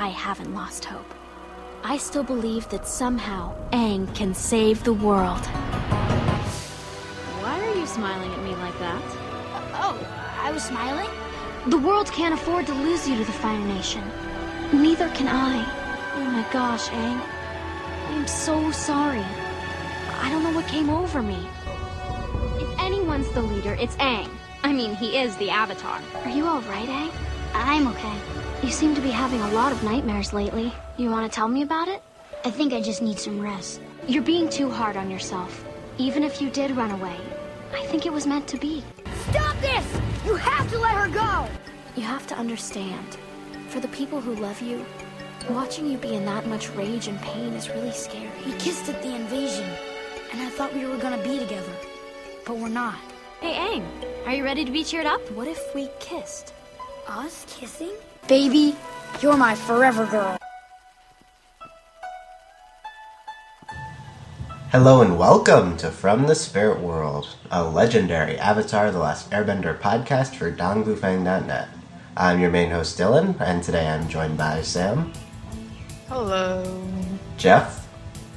I haven't lost hope. I still believe that somehow Aang can save the world. Why are you smiling at me like that? I was smiling? The world can't afford to lose you to the Fire Nation. Neither can I. Oh my gosh, Aang. I am so sorry. I don't know what came over me. If anyone's the leader, it's Aang. I mean, he is the Avatar. Are you alright, Aang? I'm okay. You seem to be having a lot of nightmares lately. You want to tell me about it? I think I just need some rest. You're being too hard on yourself. Even if you did run away, I think it was meant to be. Stop this! You have to let her go! You have to understand. For the people who love you, watching you be in that much rage and pain is really scary. We kissed at the invasion, and I thought we were gonna be together. But we're not. Hey, Aang, are you ready to be cheered up? What if we kissed? Us kissing? Baby, you're my forever girl. Hello and welcome to From the Spirit World, a legendary Avatar The Last Airbender podcast for dongbufang.net. I'm your main host Dylan, and today I'm joined by Sam. Hello. Jeff.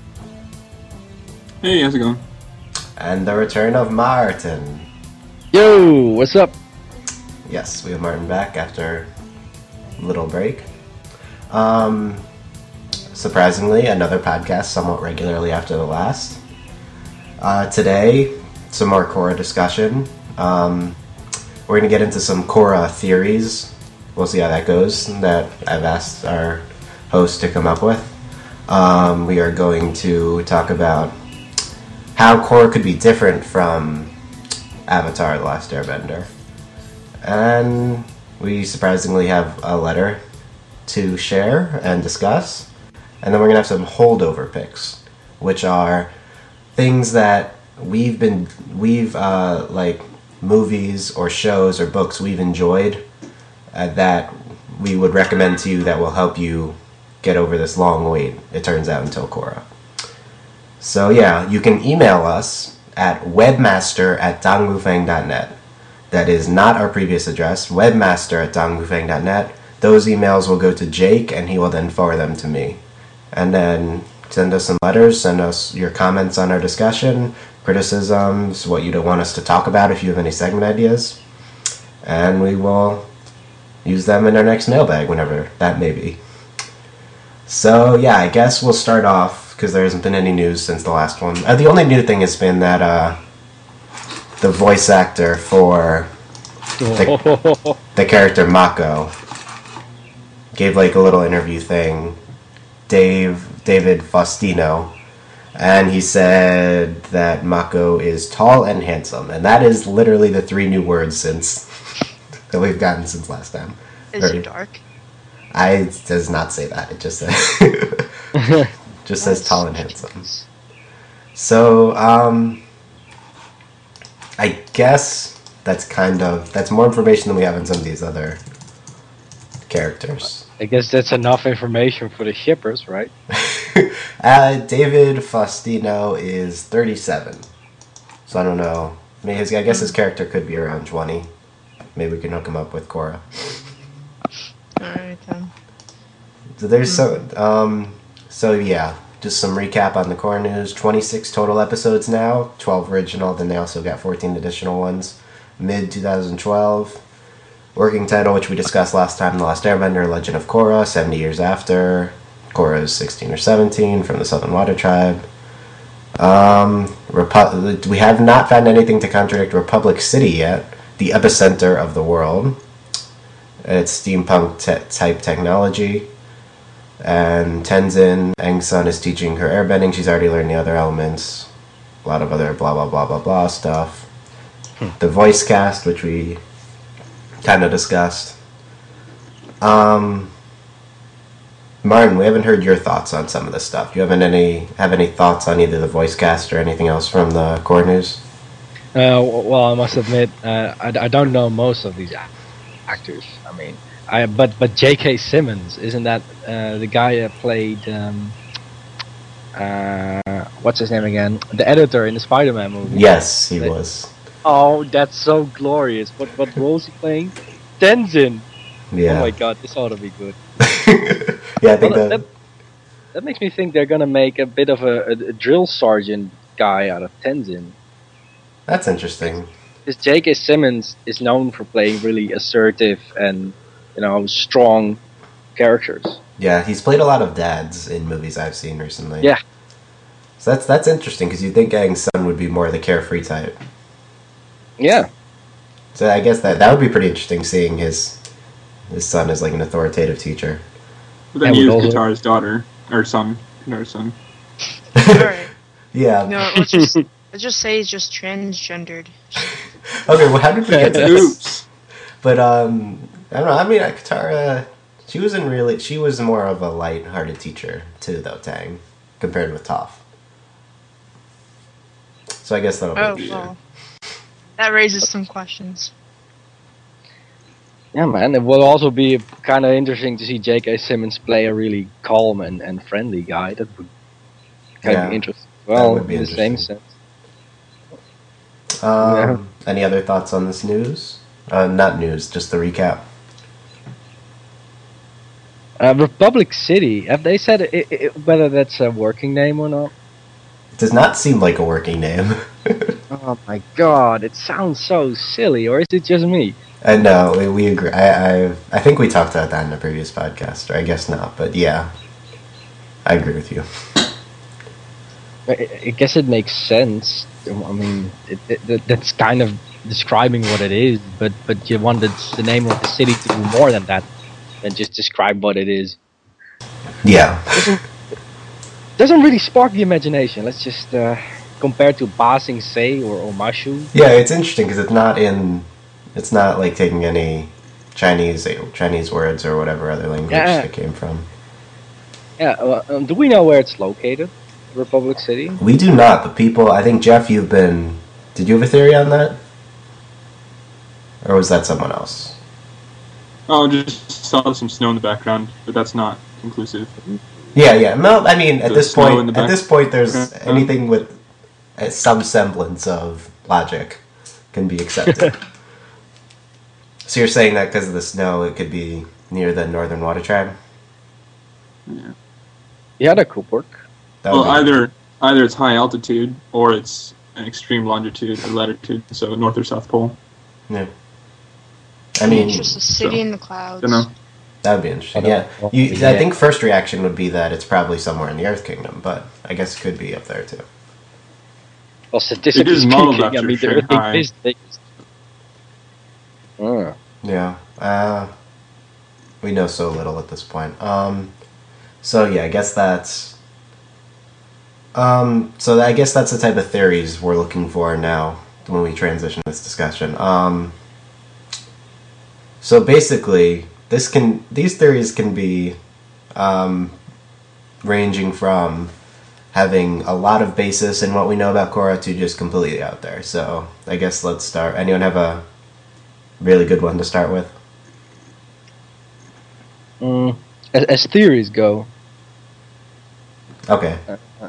Hey, how's it going? And the return of Martin. Yo, what's up? Yes, we have Martin back after a little break. Surprisingly, another podcast somewhat regularly after the last. Today, some more Korra discussion. We're going to get into some Korra theories. We'll see how that goes, that I've asked our host to come up with. We are going to talk about how Korra could be different from Avatar The Last Airbender. And we surprisingly have a letter to share and discuss. And then we're going to have some holdover picks, which are things that like movies or shows or books we've enjoyed that we would recommend to you that will help you get over this long wait, it turns out, until Korra. So yeah, you can email us at webmaster@dongbufang.net. That is not our previous address, webmaster@dongbufang.net. Those emails will go to Jake, and he will then forward them to me. And then send us some letters, send us your comments on our discussion, criticisms, what you don't want us to talk about if you have any segment ideas. And we will use them in our next mailbag, whenever that may be. So yeah, I guess we'll start off, because there hasn't been any news since the last one. The only new thing has been that the voice actor for the character Mako gave like a little interview thing, David Faustino, and he said that Mako is tall and handsome, and that is literally the three new words since that we've gotten since last time. Is he dark? It does not say that. It just says just says tall and handsome. So I guess that's more information than we have in some of these other characters. I guess that's enough information for the shippers, right? David Faustino is 37. So I don't know. I mean, I guess his character could be around 20. Maybe we can hook him up with Korra. Alright then. So there's so yeah, just some recap on the Korra news. 26 total episodes now, 12 original, then they also got 14 additional ones. Mid-2012. Working title, which we discussed last time, The Last Airbender, Legend of Korra, 70 years after. Korra is 16 or 17, from the Southern Water Tribe. We have not found anything to contradict Republic City yet, the epicenter of the world. It's steampunk type technology. And Tenzin, Aang's son, is teaching her airbending. She's already learned the other elements. A lot of other blah blah blah blah blah stuff. The voice cast, which we kind of discussed. Martin, we haven't heard your thoughts on some of this stuff. Do you have any thoughts on either the voice cast or anything else from the Korra news? Well, I must admit, I don't know most of these actors. I mean, but J.K. Simmons, isn't that the guy that played what's his name again? The editor in the Spider-Man movie. Yes, he was. Oh, that's so glorious. What role is he playing? Tenzin. Yeah. Oh my god, this ought to be good. Yeah, I think Well, that. that makes me think they're gonna make a bit of a drill sergeant guy out of Tenzin. That's interesting. Because J.K. Simmons is known for playing really assertive and, strong characters. Yeah, he's played a lot of dads in movies I've seen recently. Yeah. So that's interesting because you'd think Aang's son would be more the carefree type. Yeah. So I guess that would be pretty interesting seeing his son as like an authoritative teacher. But then And he with is all the- Katara's daughter or son. Katara's son. Alright. Yeah. No, let's just say he's just transgendered. Okay, well, how did we get to this? Oops. But I don't know. I mean, Katara, she was more of a light-hearted teacher too, though, Tang, compared with Toph. So I guess that'll Oh, be well. That raises some questions. Yeah, man. It will also be kind of interesting to see J.K. Simmons play a really calm and friendly guy. That would kind of Yeah, be interesting. Well, would be in the same interesting. sense. Any other thoughts on this news? Not news, just the recap. Republic City. Have they said whether that's a working name or not? It does not seem like a working name. Oh my god, it sounds so silly. Or is it just me? No, we agree. I think we talked about that in a previous podcast, or I guess not. But yeah, I agree with you. I guess it makes sense. I mean, that's kind of describing what it is, but you wanted the name of the city to do more than that, than just describe what it is. Yeah. Doesn't really spark the imagination. Let's just compare to Ba Sing Se or Omashu. Yeah, it's interesting because it's not like taking any Chinese words or whatever other language it came from. Yeah, do we know where it's located? Republic City? We do not, but people, I think, Jeff, did you have a theory on that? Or was that someone else? Oh, just saw some snow in the background, but that's not conclusive. Yeah. No, I mean, at The this snow in the point, there's Okay. anything with some semblance of logic can be accepted. So you're saying that because of the snow, it could be near the Northern Water Tribe? Yeah. Yeah, that could work. That would Well, be- either it's high altitude or it's an extreme longitude or latitude, so North or South Pole. Yeah. I mean, It's just a city in the clouds. Don't know. that would be interesting. I Yeah. don't- I think first reaction would be that it's probably somewhere in the Earth Kingdom, but I guess it could be up there too. Well, statistically It is modeled speaking, I after mean, the Earth Shanghai. is big. Ah. Yeah. We know so little at this point. So yeah, I guess that's. I guess that's the type of theories we're looking for now when we transition this discussion. So basically, these theories can be ranging from having a lot of basis in what we know about Korra to just completely out there. So I guess let's start. Anyone have a really good one to start with? As theories go, Okay.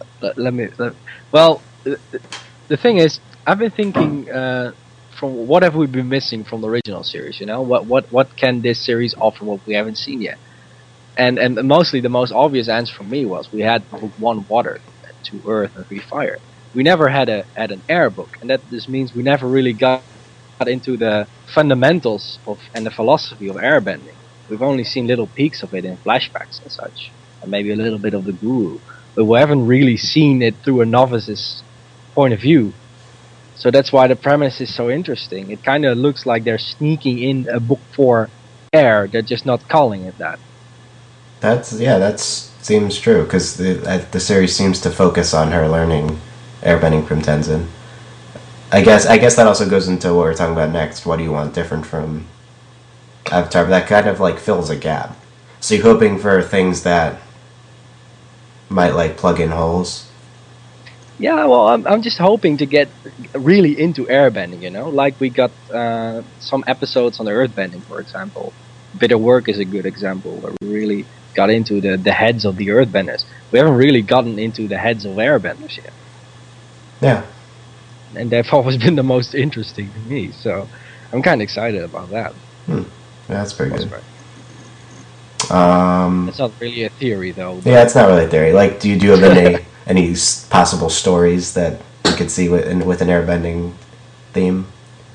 the thing is, I've been thinking from what have we been missing from the original series? What can this series offer what we haven't seen yet? And mostly the most obvious answer for me was we had book 1 water, 2 earth, and 3 fire. We never had an air book, and that just means we never really got into the fundamentals and the philosophy of airbending. We've only seen little peeks of it in flashbacks and such, and maybe a little bit of the guru, but we haven't really seen it through a novice's point of view. So that's why the premise is so interesting. It kind of looks like they're sneaking in a book 4 air, they're just not calling it that. That seems true because the series seems to focus on her learning airbending from Tenzin. I guess that also goes into what we're talking about next. What do you want different from Avatar? But that kind of like fills a gap. So you're hoping for things that might like plug in holes. Yeah, well, I'm just hoping to get really into airbending, like we got some episodes on the earthbending, for example. Bitter Work is a good example where we really got into the heads of the earthbenders. We haven't really gotten into the heads of airbenders yet. Yeah. And they've always been the most interesting to me, so I'm kind of excited about that. Yeah, that's pretty good. It's not really a theory, though. But Yeah, it's not really a theory. Like, do you have any possible stories that you could see with an airbending theme?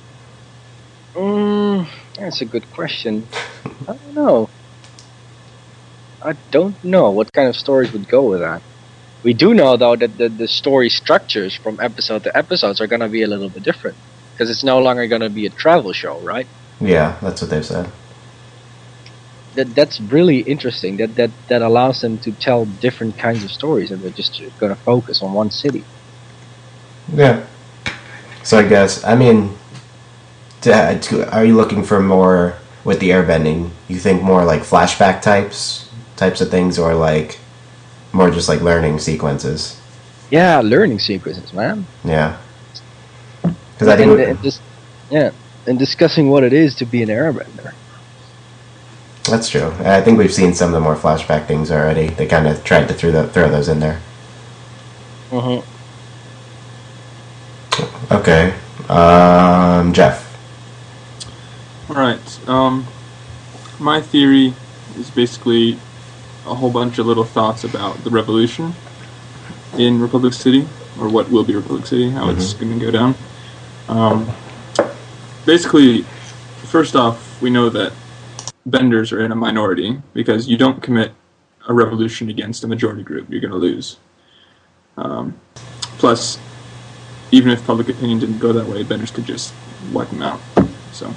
That's a good question. I don't know. I don't know what kind of stories would go with that. We do know, though, that the story structures from episode to episodes are going to be a little bit different. Because it's no longer going to be a travel show, right? Yeah, that's what they've said. That's really interesting. That allows them to tell different kinds of stories, and they're just going to focus on one city. Yeah. So I guess, I mean, are you looking for more with the airbending? You think more like flashback types of things, or like more just like learning sequences? Yeah, learning sequences, man. Yeah. Because I think and discussing what it is to be an airbender. That's true. I think we've seen some of the more flashback things already. They kind of tried to throw those in there. Mm-hmm. Okay. Jeff. Alright, my theory is basically a whole bunch of little thoughts about the revolution in Republic City, or what will be Republic City, how it's going to go down. Basically, first off, we know that benders are in a minority, because you don't commit a revolution against a majority group, you're going to lose. Plus, even if public opinion didn't go that way, benders could just wipe them out. So,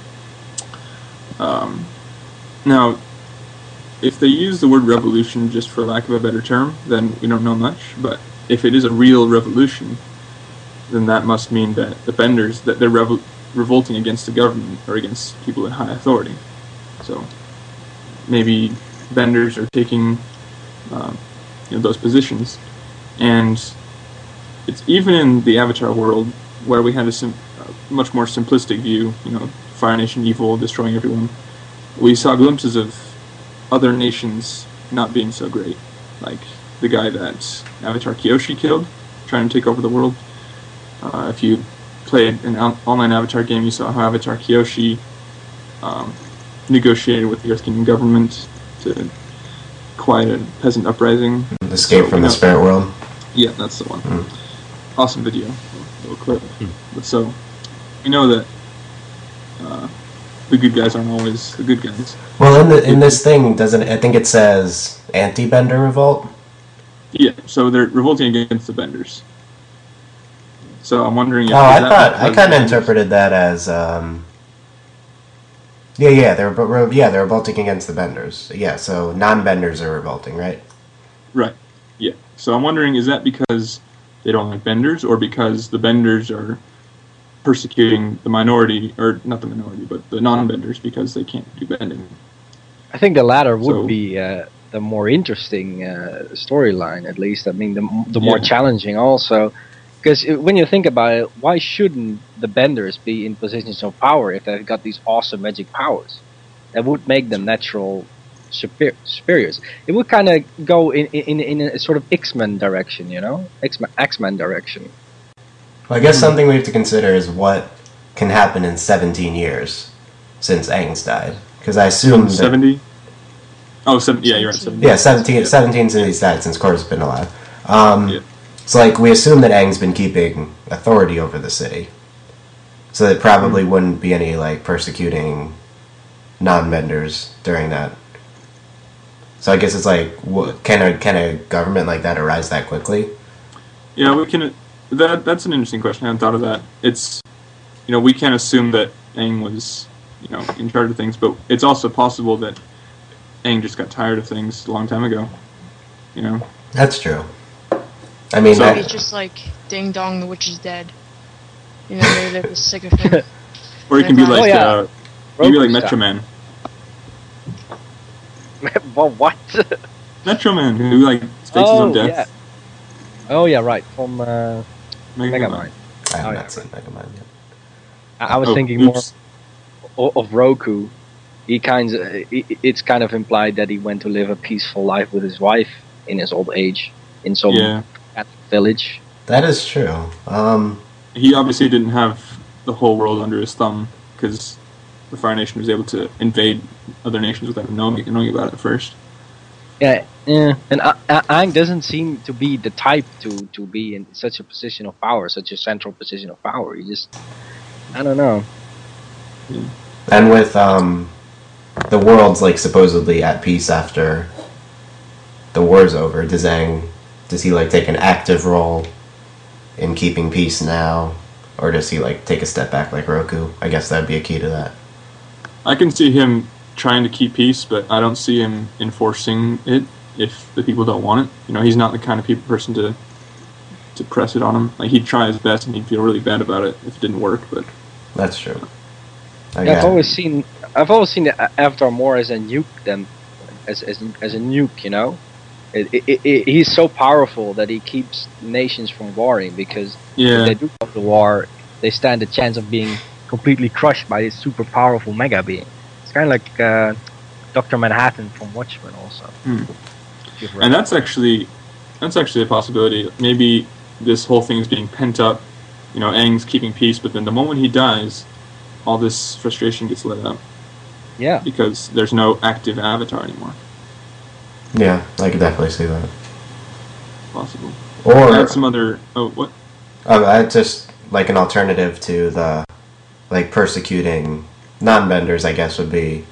now, if they use the word revolution just for lack of a better term, then we don't know much, but if it is a real revolution, then that must mean that the benders, that they're revolting against the government or against people in high authority. So maybe benders are taking those positions, and it's even in the Avatar world where we had a much more simplistic view, Fire Nation evil, destroying everyone. We saw glimpses of other nations not being so great, like the guy that Avatar Kyoshi killed, trying to take over the world. If you played an online Avatar game, you saw how Avatar Kyoshi negotiated with the Earth Kingdom government to quiet a peasant uprising. Escape from the spirit world? Yeah, that's the one. Awesome video, little clip. But so, we know that the good guys aren't always the good guys. Well, in this thing, I think it says anti-bender revolt? Yeah, so they're revolting against the benders. So I'm wondering if... I kind of interpreted that as... they're revolting against the benders. Yeah, so non-benders are revolting, right? Right, yeah. So I'm wondering, is that because they don't like benders, or because the benders are persecuting the minority, or not the minority, but the non-benders because they can't do bending? I think the latter would be the more interesting storyline, at least. I mean, the more challenging also. Because when you think about it, why shouldn't the benders be in positions of power if they've got these awesome magic powers? That would make them natural superiors. It would kind of go in a sort of X-Men direction, X-Men direction. Well, I guess something we have to consider is what can happen in 17 years since Aang's died. Because I assume 70? Oh, 70, yeah, you're right. 70. Yeah, 17 since he's died, since Korra's been alive. It's like, we assume that Aang's been keeping authority over the city. So there probably wouldn't be any, persecuting non-benders during that. So I guess it's like, can a government like that arise that quickly? Yeah, we can... That's an interesting question. I hadn't thought of that. It's, we can't assume that Aang was, in charge of things, but it's also possible that Aang just got tired of things a long time ago. That's true. I mean, so it's just like Ding Dong, the witch is dead. Maybe they're just sick of him. Or he can be like, Metro Man. Well, what? Metro Man, who fakes his own death. Yeah. Oh yeah, right, from Megamind. I have not seen Megamind yet. I was thinking more of Roku. It's kind of implied that he went to live a peaceful life with his wife in his old age in some village. That is true. He obviously didn't have the whole world under his thumb, because the Fire Nation was able to invade other nations without knowing about it first. Yeah, yeah. And Aang doesn't seem to be the type to be in such a position of power, such a central position of power. He just, I don't know. And with the world's like supposedly at peace after the war's over, does he like take an active role in keeping peace now, or does he like take a step back like Roku? I guess that'd be a key to that. I can see him trying to keep peace, but I don't see him enforcing it if the people don't want it. You know, he's not the kind of person to press it on him. Like, he'd try his best and he'd feel really bad about it if it didn't work, but That's true. Yeah, I've always seen the Avatar more as a nuke than as a nuke. You know, he's so powerful that he keeps nations from warring, because if they do go to war, they stand a chance of being completely crushed by this super powerful mega being. It's kind of like Dr. Manhattan from Watchmen, also. And that's actually a possibility. Maybe this whole thing is being pent up. You know, Aang's keeping peace, but then the moment he dies, all this frustration gets let out. Yeah. Because there's no active Avatar anymore. Yeah, I could definitely see that. Possible. Or I had some other... Oh, what? I just like an alternative to the like persecuting non-benders, I guess, would be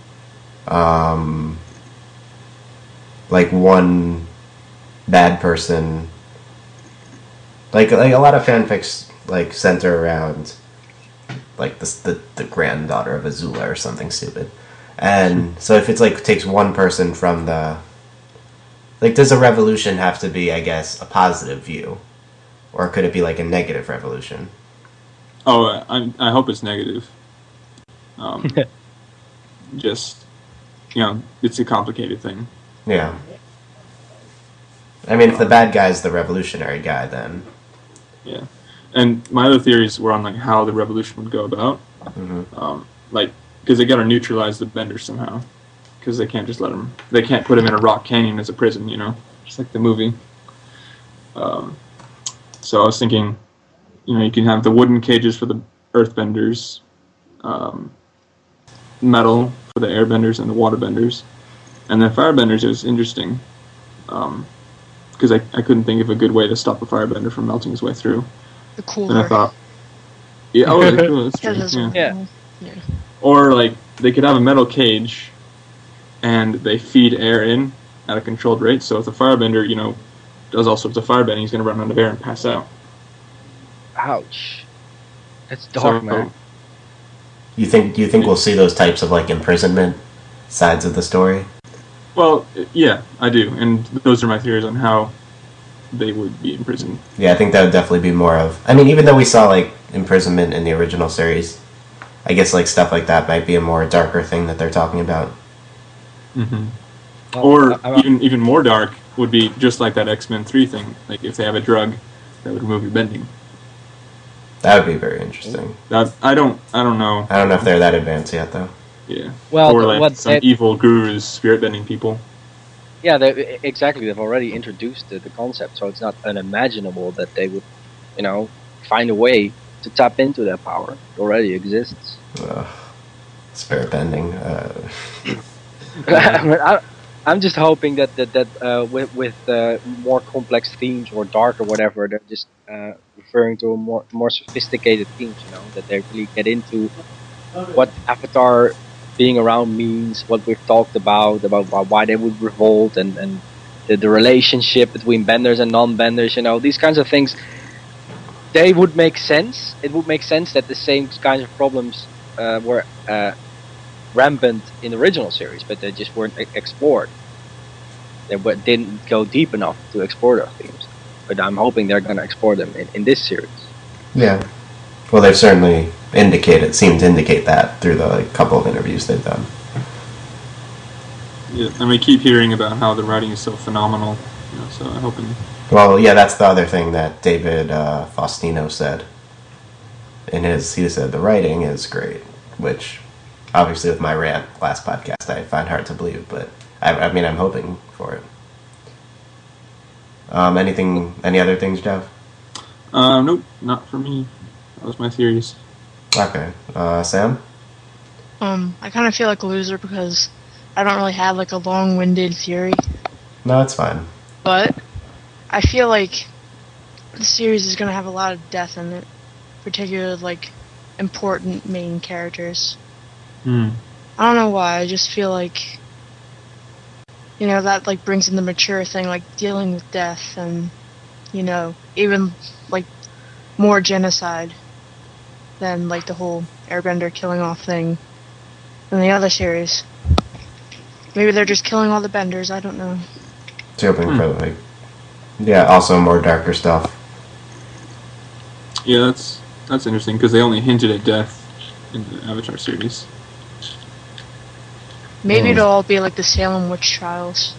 like one bad person. Like a lot of fanfics like center around like the granddaughter of Azula or something stupid. And so if it's like takes one person from the, like, does a revolution have to be, I guess, a positive view, or could it be like a negative revolution? Oh, I hope it's negative. Just, you know, it's a complicated thing. Yeah. I mean, if the bad guy's the revolutionary guy, then... Yeah. And my other theories were on, like, how the revolution would go about. Like, because they got to neutralize the benders somehow. Because they can't just let them... They can't put them in a rock canyon as a prison, you know? Just like the movie. So I was thinking, you know, you can have the wooden cages for the earthbenders, metal for the airbenders and the waterbenders. And then firebenders, it was interesting. Because I couldn't think of a good way to stop a firebender from melting his way through. The cooler. And I thought... Yeah, oh, the cooler, that's true. Yeah. Or, like, they could have a metal cage, and they feed air in at a controlled rate, so if the firebender, you know, does all sorts of firebending, he's going to run out of air and pass out. Ouch. That's dark, man. Do you think we'll see those types of, like, imprisonment sides of the story? Well, yeah, I do, and those are my theories on how they would be imprisoned. Yeah, I think that would definitely be more of... I mean, even though we saw, like, imprisonment in the original series, I guess, like, stuff like that might be a more darker thing that they're talking about. Or even more dark would be just like that X-Men 3 thing. Like, if they have a drug that would remove your bending. That would be very interesting. I don't know. I don't know if they're that advanced yet, though. Yeah. Well, or like some evil gurus spirit bending people. Yeah, exactly. They've already introduced the concept, so it's not unimaginable that they would, you know, find a way to tap into that power. It already exists. Spirit bending. I'm just hoping that with more complex themes or dark or whatever, they're just referring to a more sophisticated themes. You know, that they really get into what Avatar being around means, what we've talked about why they would revolt, and the relationship between benders and non-benders. You know, these kinds of things. They would make sense. It would make sense that the same kinds of problems were rampant in the original series, but they just weren't explored. They didn't go deep enough to explore those themes. But I'm hoping they're going to explore them in this series. Yeah. Well, they've certainly seemed to indicate that through the couple of interviews they've done. Yeah, and we keep hearing about how the writing is so phenomenal. You know, so I'm hoping... Well, yeah, that's the other thing that David Faustino said. He said the writing is great, which... Obviously, with my rant last podcast, I find hard to believe, but I mean, I'm hoping for it. Any other things, Jeff? Nope, not for me. That was my theories. Okay. Sam? I kind of feel like a loser because I don't really have like a long-winded theory. No, it's fine. But I feel like the series is gonna have a lot of death in it, particularly like important main characters. I don't know why. I just feel like, you know, that like brings in the mature thing, like dealing with death and, you know, even like more genocide than like the whole Airbender killing off thing in the other series. Maybe they're just killing all the benders. I don't know. It's hoping for like, yeah, also more darker stuff. Yeah, that's interesting because they only hinted at death in the Avatar series. Maybe it'll all be like the Salem witch trials.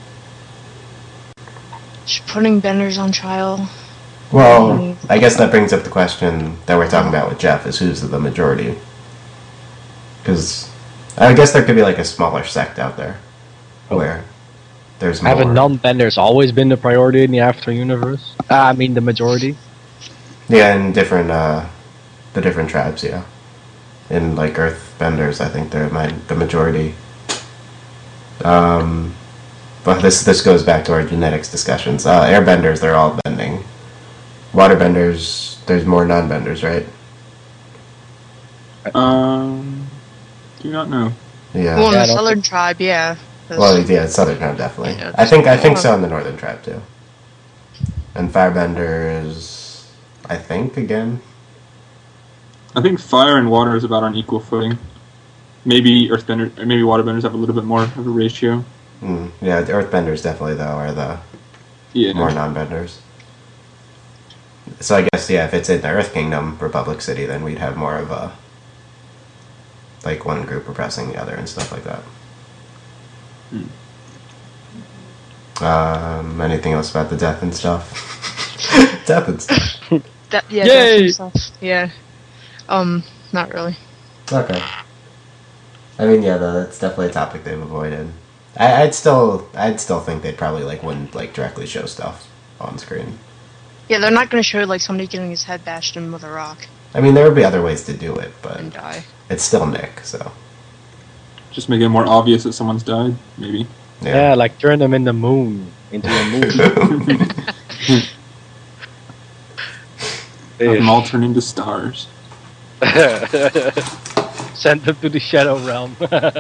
Just putting benders on trial. Well, I guess that brings up the question that we're talking about with Jeff: is who's the majority? Because I guess there could be like a smaller sect out there where there's more. Haven't non-benders always been the priority in the Avatar universe? I mean, the majority. Yeah, in different the different tribes. Yeah, in like Earthbenders, I think they're the majority. But this goes back to our genetics discussions. Airbenders, they're all bending. Waterbenders, there's more non-benders, right? Do not know. Yeah. Well, in the Southern tribe, yeah. Well, yeah, Southern tribe definitely. Yeah, I think so in the Northern tribe too. And Firebenders, I think again. I think fire and water is about on equal footing. Maybe Earthbender, maybe Waterbenders have a little bit more of a ratio. Yeah, the Earthbenders definitely though are the more non-benders. So I guess if it's in the Earth Kingdom, Republic City, then we'd have more of a like one group oppressing the other and stuff like that. Anything else about the death and stuff? Death and stuff. Yeah, Yay! death and stuff. Yeah. Not really. Okay. I mean, yeah, though, that's definitely a topic they've avoided. I'd still think they'd probably wouldn't directly show stuff on screen. Yeah, they're not going to show somebody getting his head bashed in with a rock. I mean, there would be other ways to do it, but and die. It's still Nick, so. Just make it more obvious that someone's died, maybe. Yeah, like turn them in the moon into a moon. Have them all turn into stars. Send them to the Shadow Realm.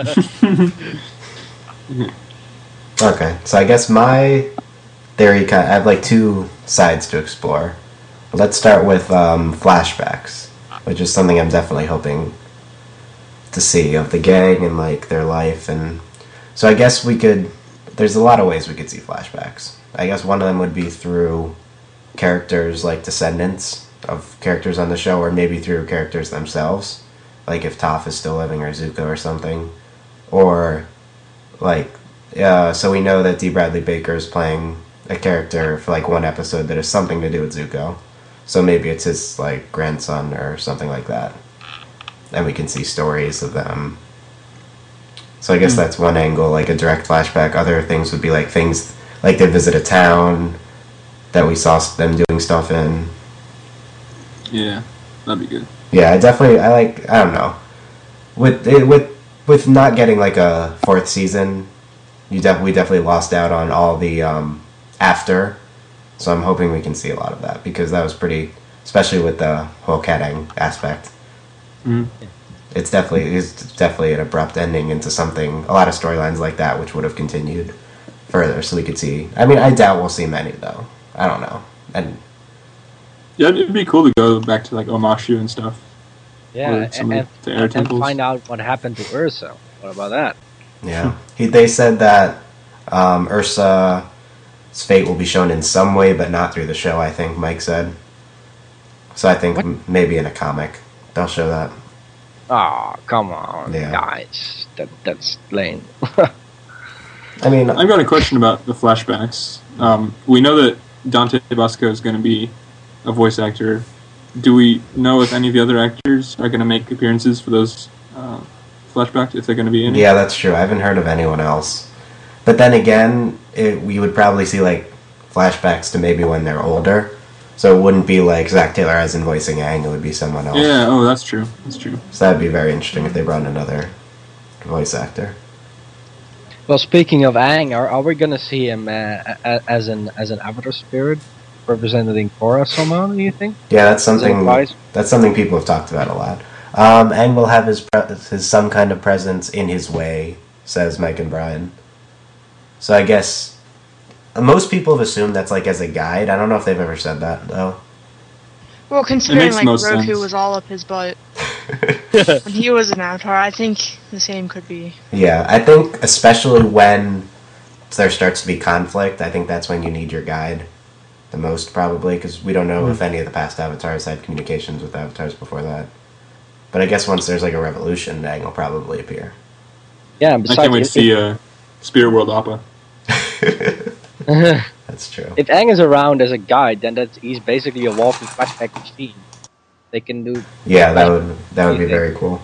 Okay, so I guess my theory, I have two sides to explore. Let's start with flashbacks, which is something I'm definitely hoping to see of the gang and their life. And so I guess there's a lot of ways we could see flashbacks. I guess one of them would be through characters like descendants of characters on the show, or maybe through characters themselves, like if Toph is still living or Zuko or something. Or so we know that D. Bradley Baker is playing a character for one episode that has something to do with Zuko. So maybe it's his grandson or something like that. And we can see stories of them. So I guess that's one angle, a direct flashback. Other things would be things like they visit a town that we saw them doing stuff in. Yeah, that'd be good. Yeah, I don't know. With not getting a fourth season, we definitely lost out on all the after. So I'm hoping we can see a lot of that, because that was pretty, especially with the whole Katang aspect. It's definitely an abrupt ending into something, a lot of storylines like that, which would have continued further, so we could see. I mean, I doubt we'll see many, though. I don't know. And yeah, it'd be cool to go back to Omashu and stuff. Yeah, and find out what happened to Ursa. What about that? Yeah, they said that Ursa's fate will be shown in some way, but not through the show, I think Mike said. So I think maybe in a comic they'll show that. Oh, come on, guys. That's lame. I mean, I've got a question about the flashbacks. We know that Dante Basco is going to be a voice actor. Do we know if any of the other actors are going to make appearances for those flashbacks, if they're going to be in it? Yeah, that's true. I haven't heard of anyone else. But then again, we would probably see flashbacks to maybe when they're older. So it wouldn't be Zack Taylor as in voicing Aang, it would be someone else. Yeah, oh, that's true. That's true. So that'd be very interesting if they brought in another voice actor. Well, speaking of Aang, are we gonna see him as an Avatar spirit representing Korra somehow? Do you think? Yeah, that's Is it something. wise? That's something people have talked about a lot. Aang will have his some kind of presence in his way, says Mike and Brian. So I guess most people have assumed that's like as a guide. I don't know if they've ever said that though. Well, considering makes like most Roku sense. was all up his butt when he was an Avatar, I think the same could be. Yeah, I think especially when there starts to be conflict, I think that's when you need your guide the most, probably, because we don't know if any of the past avatars had communications with avatars before that. But I guess once there's like a revolution, Aang will probably appear. Yeah. I Besides, can't wait to see Spirit World Appa. That's true. if Aang is around as a guide, then he's basically a walking flashback machine. They can do. Yeah, that would be very cool.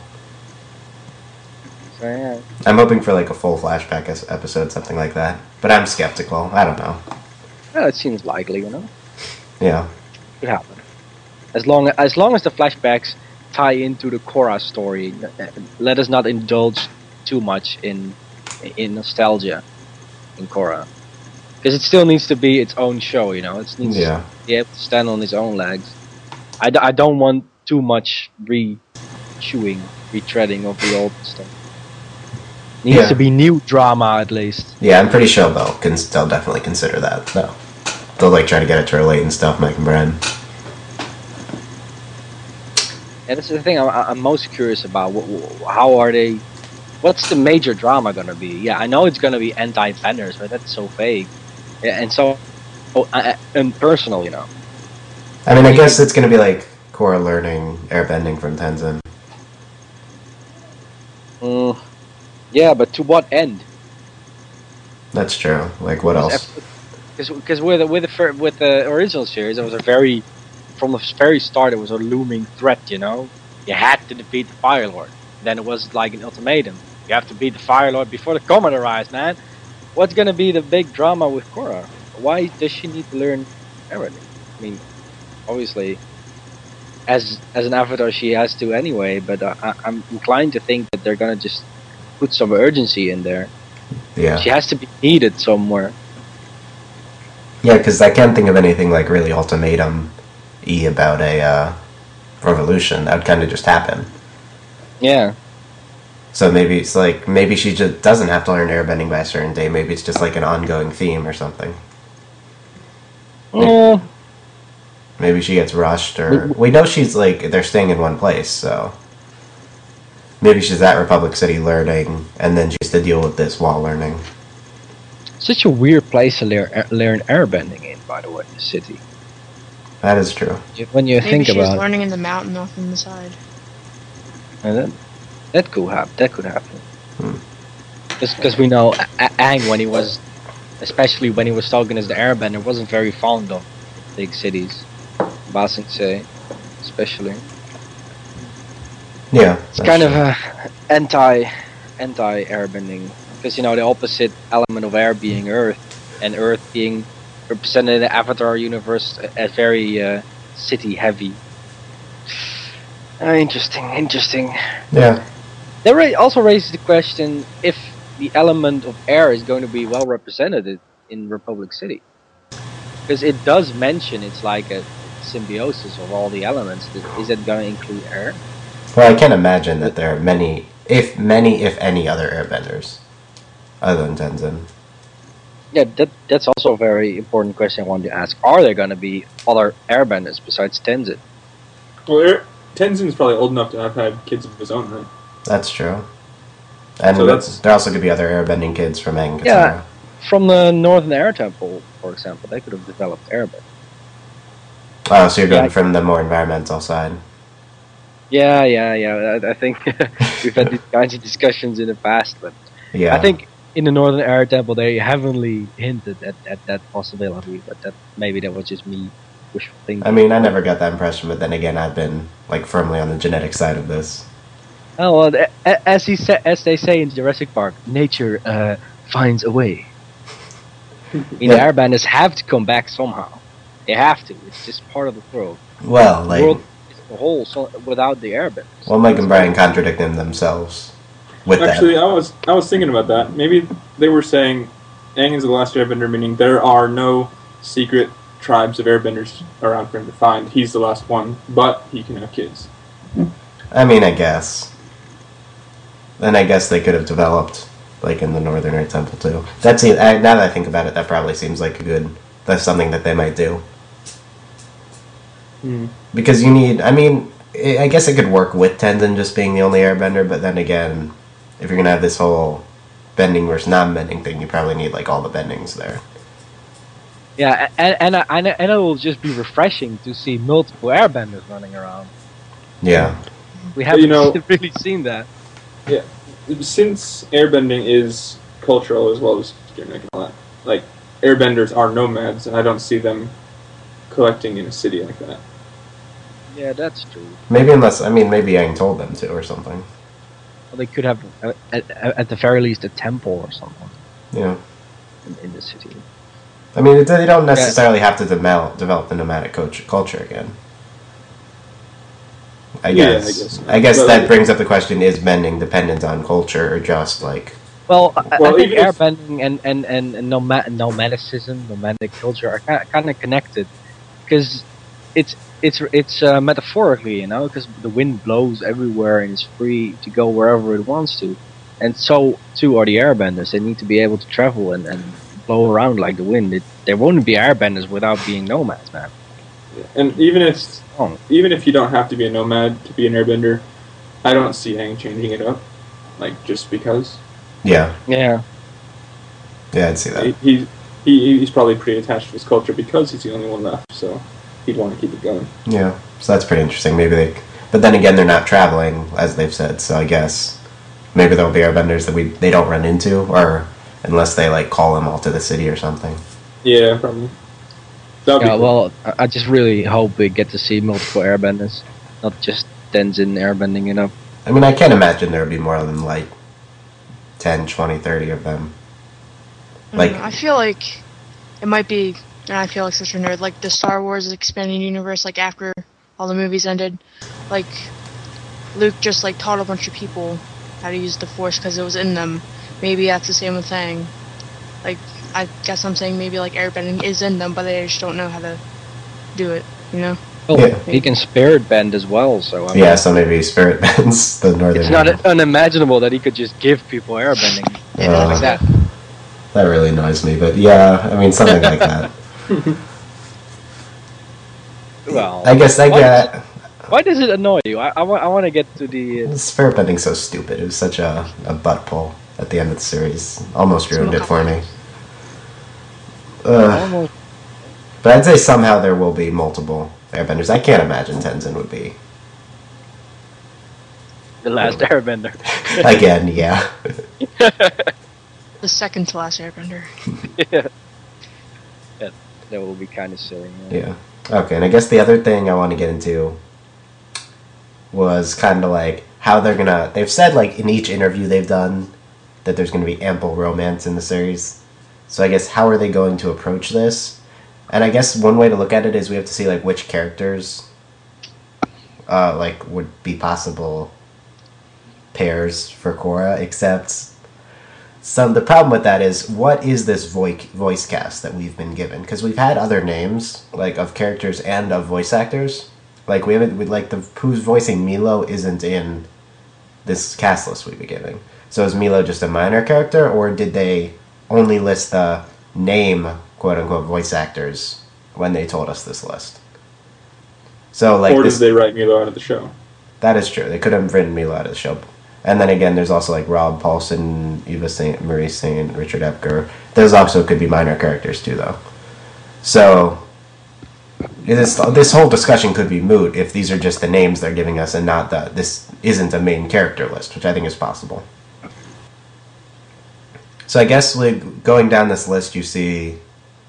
So, yeah. I'm hoping for like a full flashback episode, something like that. But I'm skeptical. I don't know. Well, it seems likely, you know. Yeah. Could happen. As long as the flashbacks tie into the Korra story, let us not indulge too much in nostalgia in Korra, because it still needs to be its own show. You know, it needs to be able to stand on its own legs. I don't want too much retreading of the old stuff. Needs to be new drama at least. Yeah, I'm pretty sure they'll definitely consider that. No. They'll like try to get it to relate and stuff, Mike and Brian. And that's the thing I'm most curious about. How are they? What's the major drama gonna be? Yeah, I know it's gonna be anti-benders, but that's so vague, and so impersonal, you know. I mean, I guess it's gonna be like Korra learning airbending from Tenzin. Yeah, but to what end? That's true. Like, what else? Because with the original series, it was from the very start, it was a looming threat. You know, you had to defeat the Fire Lord. Then it was like an ultimatum. You have to beat the Fire Lord before the comet arrives, man. What's gonna be the big drama with Korra? Why does she need to learn everything? I mean, obviously, as an Avatar, she has to anyway. But I'm inclined to think that they're gonna just put some urgency in there. Yeah. She has to be needed somewhere. Yeah, because I can't think of anything like really ultimatum-y about a revolution. That would kind of just happen. Yeah. So maybe it's like, maybe she just doesn't have to learn airbending by a certain day. Maybe it's just like an ongoing theme or something. Maybe she gets rushed, or we know she's like, they're staying in one place, so maybe she's at Republic City learning, and then she has to deal with this while learning. Such a weird place to learn airbending in, by the way, the city. That is true. When you Maybe think she was about learning in the mountain off on the side. it, that could happen. Because we know Aang, when he was, especially when he was talking as the airbender, wasn't very fond of big cities. Ba Sing Se, especially. Yeah. It's kind of anti-airbending, because you know the opposite element of air being Earth, and Earth being represented in the Avatar universe as very city heavy. Interesting. Yeah. That also raises the question if the element of air is going to be well represented in Republic City, because it does mention it's like a symbiosis of all the elements. Is it going to include air? Well, I can't imagine that there are many, if any other airbenders other than Tenzin. Yeah, that's also a very important question I wanted to ask. Are there going to be other airbenders besides Tenzin? Well, Tenzin's probably old enough to have had kids of his own, right? That's true. And So there also could be other airbending kids from Aang. Yeah, from the Northern Air Temple, for example, they could have developed airbending. Oh, so you're going from the more environmental side. Yeah. I think we've had these kinds of discussions in the past, but Yeah. I think in the Northern Air Temple they heavily hinted at that possibility, but maybe that was just me wishful thinking. I mean, I never got that impression, but then again, I've been like firmly on the genetic side of this. Oh well, as they say in Jurassic Park, nature finds a way. I mean, the airbenders have to come back somehow. They have to. It's just part of the world. Well, The like, world is a whole without the airbenders. well, Mike and Brian contradict them themselves. with Actually, that. I was thinking about that. Maybe they were saying Aang is the last airbender, meaning there are no secret tribes of airbenders around for him to find. He's the last one, but he can have kids. I mean, I guess. And I guess they could have developed, like, in the Northern Earth Temple, too. That seems, now that I think about it, that probably seems like that's something that they might do. Because you need, I mean, I guess it could work with Tenzin just being the only airbender, but then again, if you're going to have this whole bending versus non-bending thing, you probably need, like, all the bendings there. Yeah, and it will just be refreshing to see multiple airbenders running around. Yeah. We haven't really seen that. Yeah, since airbending is cultural as well as gimmick and all that, like, airbenders are nomads, and I don't see them collecting in a city like that. Yeah, that's true. Maybe maybe Aang told them to or something. Well, they could have, at the very least, a temple or something. Yeah. In the city. I mean, they don't necessarily have to develop the nomadic culture again. I guess that brings up the question: is bending dependent on culture, or just like? Well, I think airbending and nomadicism, nomadic culture are kind of connected, because it's metaphorically, because the wind blows everywhere and it's free to go wherever it wants to, and so too are the airbenders. They need to be able to travel and blow around like the wind. There wouldn't be airbenders without being nomads, man. And even if you don't have to be a nomad to be an airbender, I don't see Aang changing it up, like, just because. Yeah, I'd see that. He's probably pretty attached to his culture because he's the only one left, so he'd want to keep it going. Yeah, so that's pretty interesting. But then again, they're not traveling, as they've said, so I guess maybe there'll be airbenders that they don't run into, or unless they, like, call them all to the city or something. Yeah, probably. Well, I just really hope we get to see multiple airbenders, not just Tenzin airbending, I mean, I can't imagine there would be more than, like, 10, 20, 30 of them. Like, I feel like it might be, and I feel like such a nerd, like the Star Wars expanding universe, like after all the movies ended, like Luke just like taught a bunch of people how to use the Force because it was in them. Maybe that's the same thing. Like, I guess I'm saying maybe like airbending is in them, but they just don't know how to do it, Well, he can spirit bend as well, so... so maybe he spirit bends the northern... It's not unimaginable that he could just give people airbending like that. That really annoys me, but yeah, I mean, something like that. Well... I guess I get... Why does it annoy you? I want to get to the... The spirit bending's so stupid. It was such a butt pull at the end of the series. Almost ruined it for me. But I'd say somehow there will be multiple airbenders. I can't imagine Tenzin would be the last airbender. Again, yeah. The second to last airbender. That will be kind of silly. Yeah. Okay, and I guess the other thing I want to get into was kind of like how they're gonna... They've said, like, in each interview they've done that there's going to be ample romance in the series. So I guess how are they going to approach this? And I guess one way to look at it is we have to see, like, which characters like would be possible pairs for Korra, except the problem with that is, what is this voice cast that we've been given? Because we've had other names, like, of characters and of voice actors. Like, who's voicing Milo isn't in this cast list we've been giving. So is Milo just a minor character, or did they only list the name, quote-unquote, voice actors when they told us this list? So, like, or did they write Milo out of the show? That is true. They could have written Milo out of the show. And then again, there's also, like, Rob Paulson, Eva St., Marie St., Richard Epker. Those also could be minor characters, too, though. So, this whole discussion could be moot if these are just the names they're giving us and not this isn't a main character list, which I think is possible. So I guess, like, going down this list, you see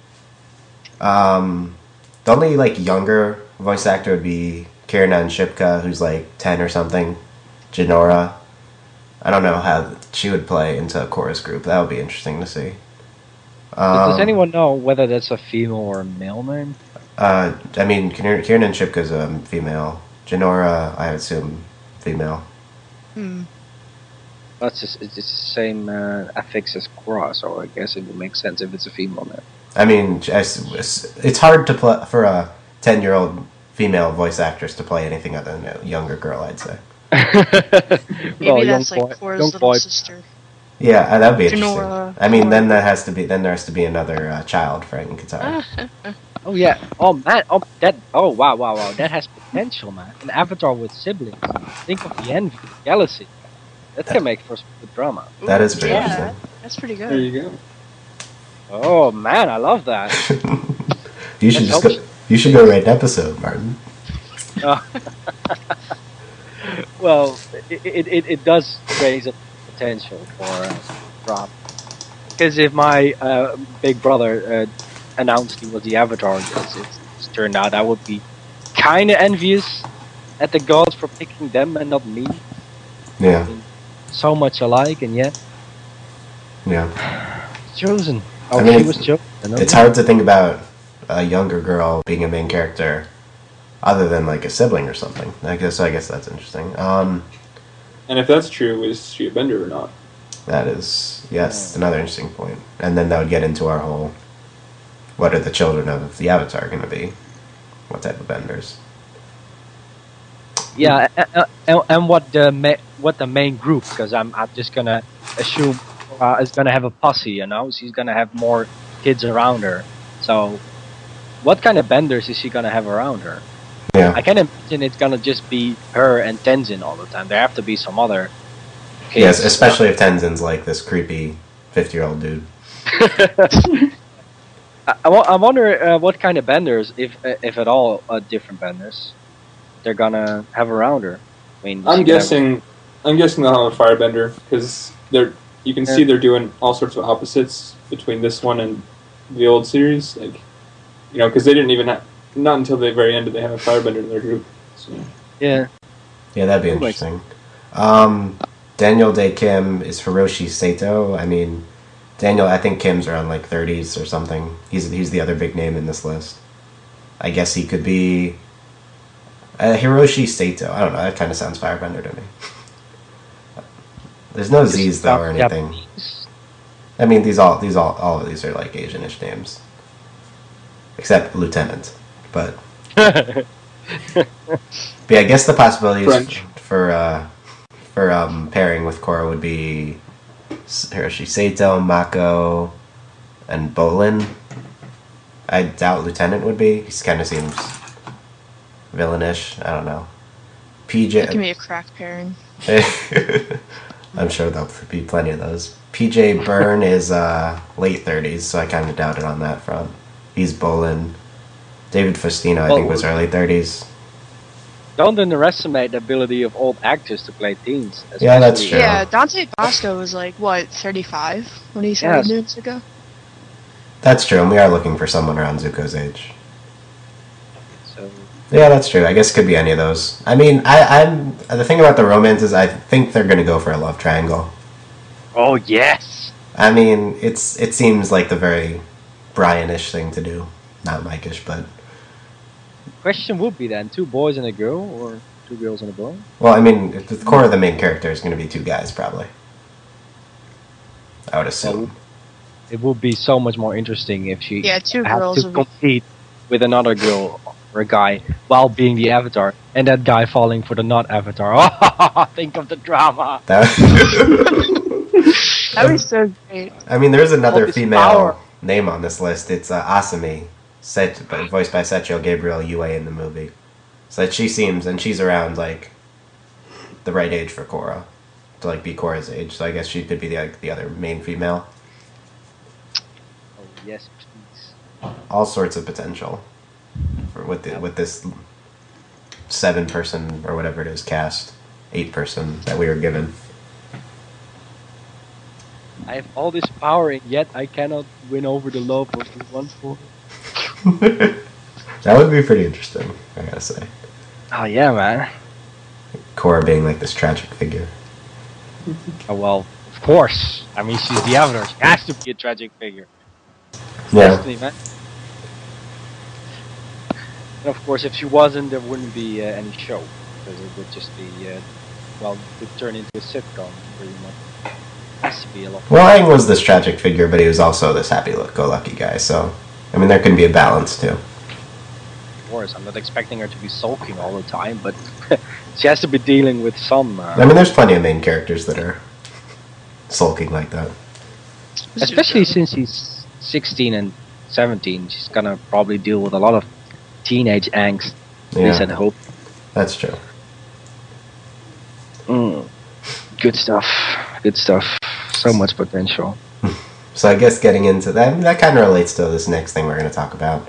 the only, like, younger voice actor would be Kiernan Shipka, who's like 10 or something. Jinora. I don't know how she would play into Korra's group. That would be interesting to see. Does anyone know whether that's a female or a male name? I mean, Kiernan Shipka's a female. Jinora, I assume, female. That's just it's the same affix as Korra, so I guess it would make sense if it's a female now. I mean, it's hard to play for a 10-year-old female voice actress to play anything other than a younger girl, I'd say. Maybe that's like Cora's little sister. Yeah, that'd be interesting. Nora. I mean, then there has to be another child for Aang Katara. Oh yeah. Oh man. Oh that. Oh wow. That has potential, man. An Avatar with siblings. Think of the envy, the jealousy. That can make for some good drama. That is pretty Yeah, interesting. that's pretty There good. you go. Oh man, I love that. You should just go. You should go write an episode, Martin. Well, it does raise a potential for drama. Because if my big brother announced he was the Avatar, it's turned out I would be kind of envious at the gods for picking them and not me. Yeah, So much alike, and yet yeah. chosen. Oh, I mean, she was chosen. It's hard to think about a younger girl being a main character, other than like a sibling or something. I guess that's interesting. And if that's true, is she a bender or not? That is, yes, another interesting point. And then that would get into our whole, what are the children of the Avatar going to be? What type of benders? Yeah, and what the main group? Because I'm just gonna assume is gonna have a posse. You know, she's gonna have more kids around her. So, what kind of benders is she gonna have around her? Yeah. I can imagine it's gonna just be her and Tenzin all the time. There have to be some other kids. Yes, especially if Tenzin's like this creepy 50-year-old dude. I wonder what kind of benders, if at all, different benders, they're gonna have around her. I mean, I'm guessing they'll have a firebender because you can see they're doing all sorts of opposites between this one and the old series, like because they didn't even not until the very end did they have a firebender in their group. So. Yeah, that'd be interesting. Daniel Day Kim is Hiroshi Sato. I mean, I think Kim's around like 30s or something. He's the other big name in this list. I guess he could be Hiroshi Sato. I don't know. That kind of sounds firebender to me. There's no Z's though or anything. I mean, all of these are like Asianish names, except Lieutenant. But yeah, I guess the possibilities French. for pairing with Korra would be Hiroshi Sato, Mako, and Bolin. I doubt Lieutenant would be. He kind of seems villainish. I don't know. PJ. That can be a crack pairing. I'm sure there'll be plenty of those. PJ Byrne is late 30s, so I kind of doubt it on that front. He's Bolin. David Faustino, I think, was early 30s. Don't underestimate the ability of old actors to play teens. Yeah, that's true. Yeah, Dante Bosco was like, 35 when he started doing Zuko? That's true, and we are looking for someone around Zuko's age. So yeah, that's true. I guess it could be any of those. I mean, I'm the thing about the romance is I think they're going to go for a love triangle. Oh yes. I mean, it seems like the very Brian-ish thing to do. Not Mike-ish, but... Question would be then, 2 boys and a girl, or 2 girls and a boy? Well, I mean, the core of the main character is going to be 2 guys, probably. I would assume. It would be so much more interesting if she 2 had girls to compete with another girl or a guy while being the Avatar, and that guy falling for the not Avatar. Oh, think of the drama! That would be so great. I mean, there's another this female power. name on this list. It's Asami, voiced by Sechio Gabriel Yue in the movie. So that she's around like the right age for Korra, to like be Korra's age. So I guess she could be the other main female. Oh yes, please. All sorts of potential with this 7-person or whatever it is cast, 8-person that we were given. I have all this power, and yet I cannot win over the love of the one for. That would be pretty interesting, I gotta say. Oh yeah, man. Korra being like this tragic figure. Oh well, of course. I mean, she's the Avatar. She has to be a tragic figure. Yeah. Destiny, man. And of course, if she wasn't, there wouldn't be any show, because it would just be well, could turn into a sitcom pretty much. Has to be a lot. Well, Aang was this tragic figure, but he was also this happy-go-lucky guy. So, I mean, there can be a balance too. Of course, I'm not expecting her to be sulking all the time, but she has to be dealing with some. I mean, there's plenty of main characters that are sulking like that. Especially since she's 16 and 17, she's gonna probably deal with a lot of teenage angst. At least I'd hope. That's true. Good stuff. Good stuff. So much potential. So I guess getting into that, that kind of relates to this next thing we're going to talk about.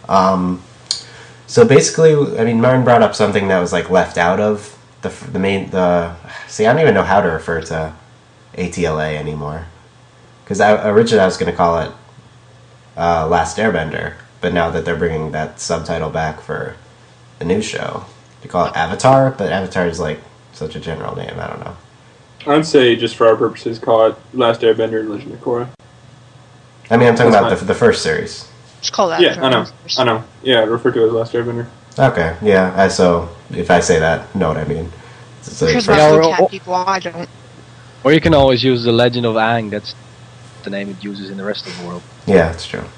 So basically, I mean, Martin brought up something that was like left out of the main. See, I don't even know how to refer to ATLA anymore, because originally I was going to call it Last Airbender, but now that they're bringing that subtitle back for the new show, they call it Avatar. But Avatar is like such a general name. I don't know. I'd say, just for our purposes, call it Last Airbender and Legend of Korra. I mean, I'm talking about the first series. Just call that. Yeah, I know. Yeah, refer to it as Last Airbender. Okay, yeah. So if I say that, know what I mean. It's like Because first- most of the cat people, I don't. Or you can always use the Legend of Aang. That's the name it uses in the rest of the world. Yeah, that's true.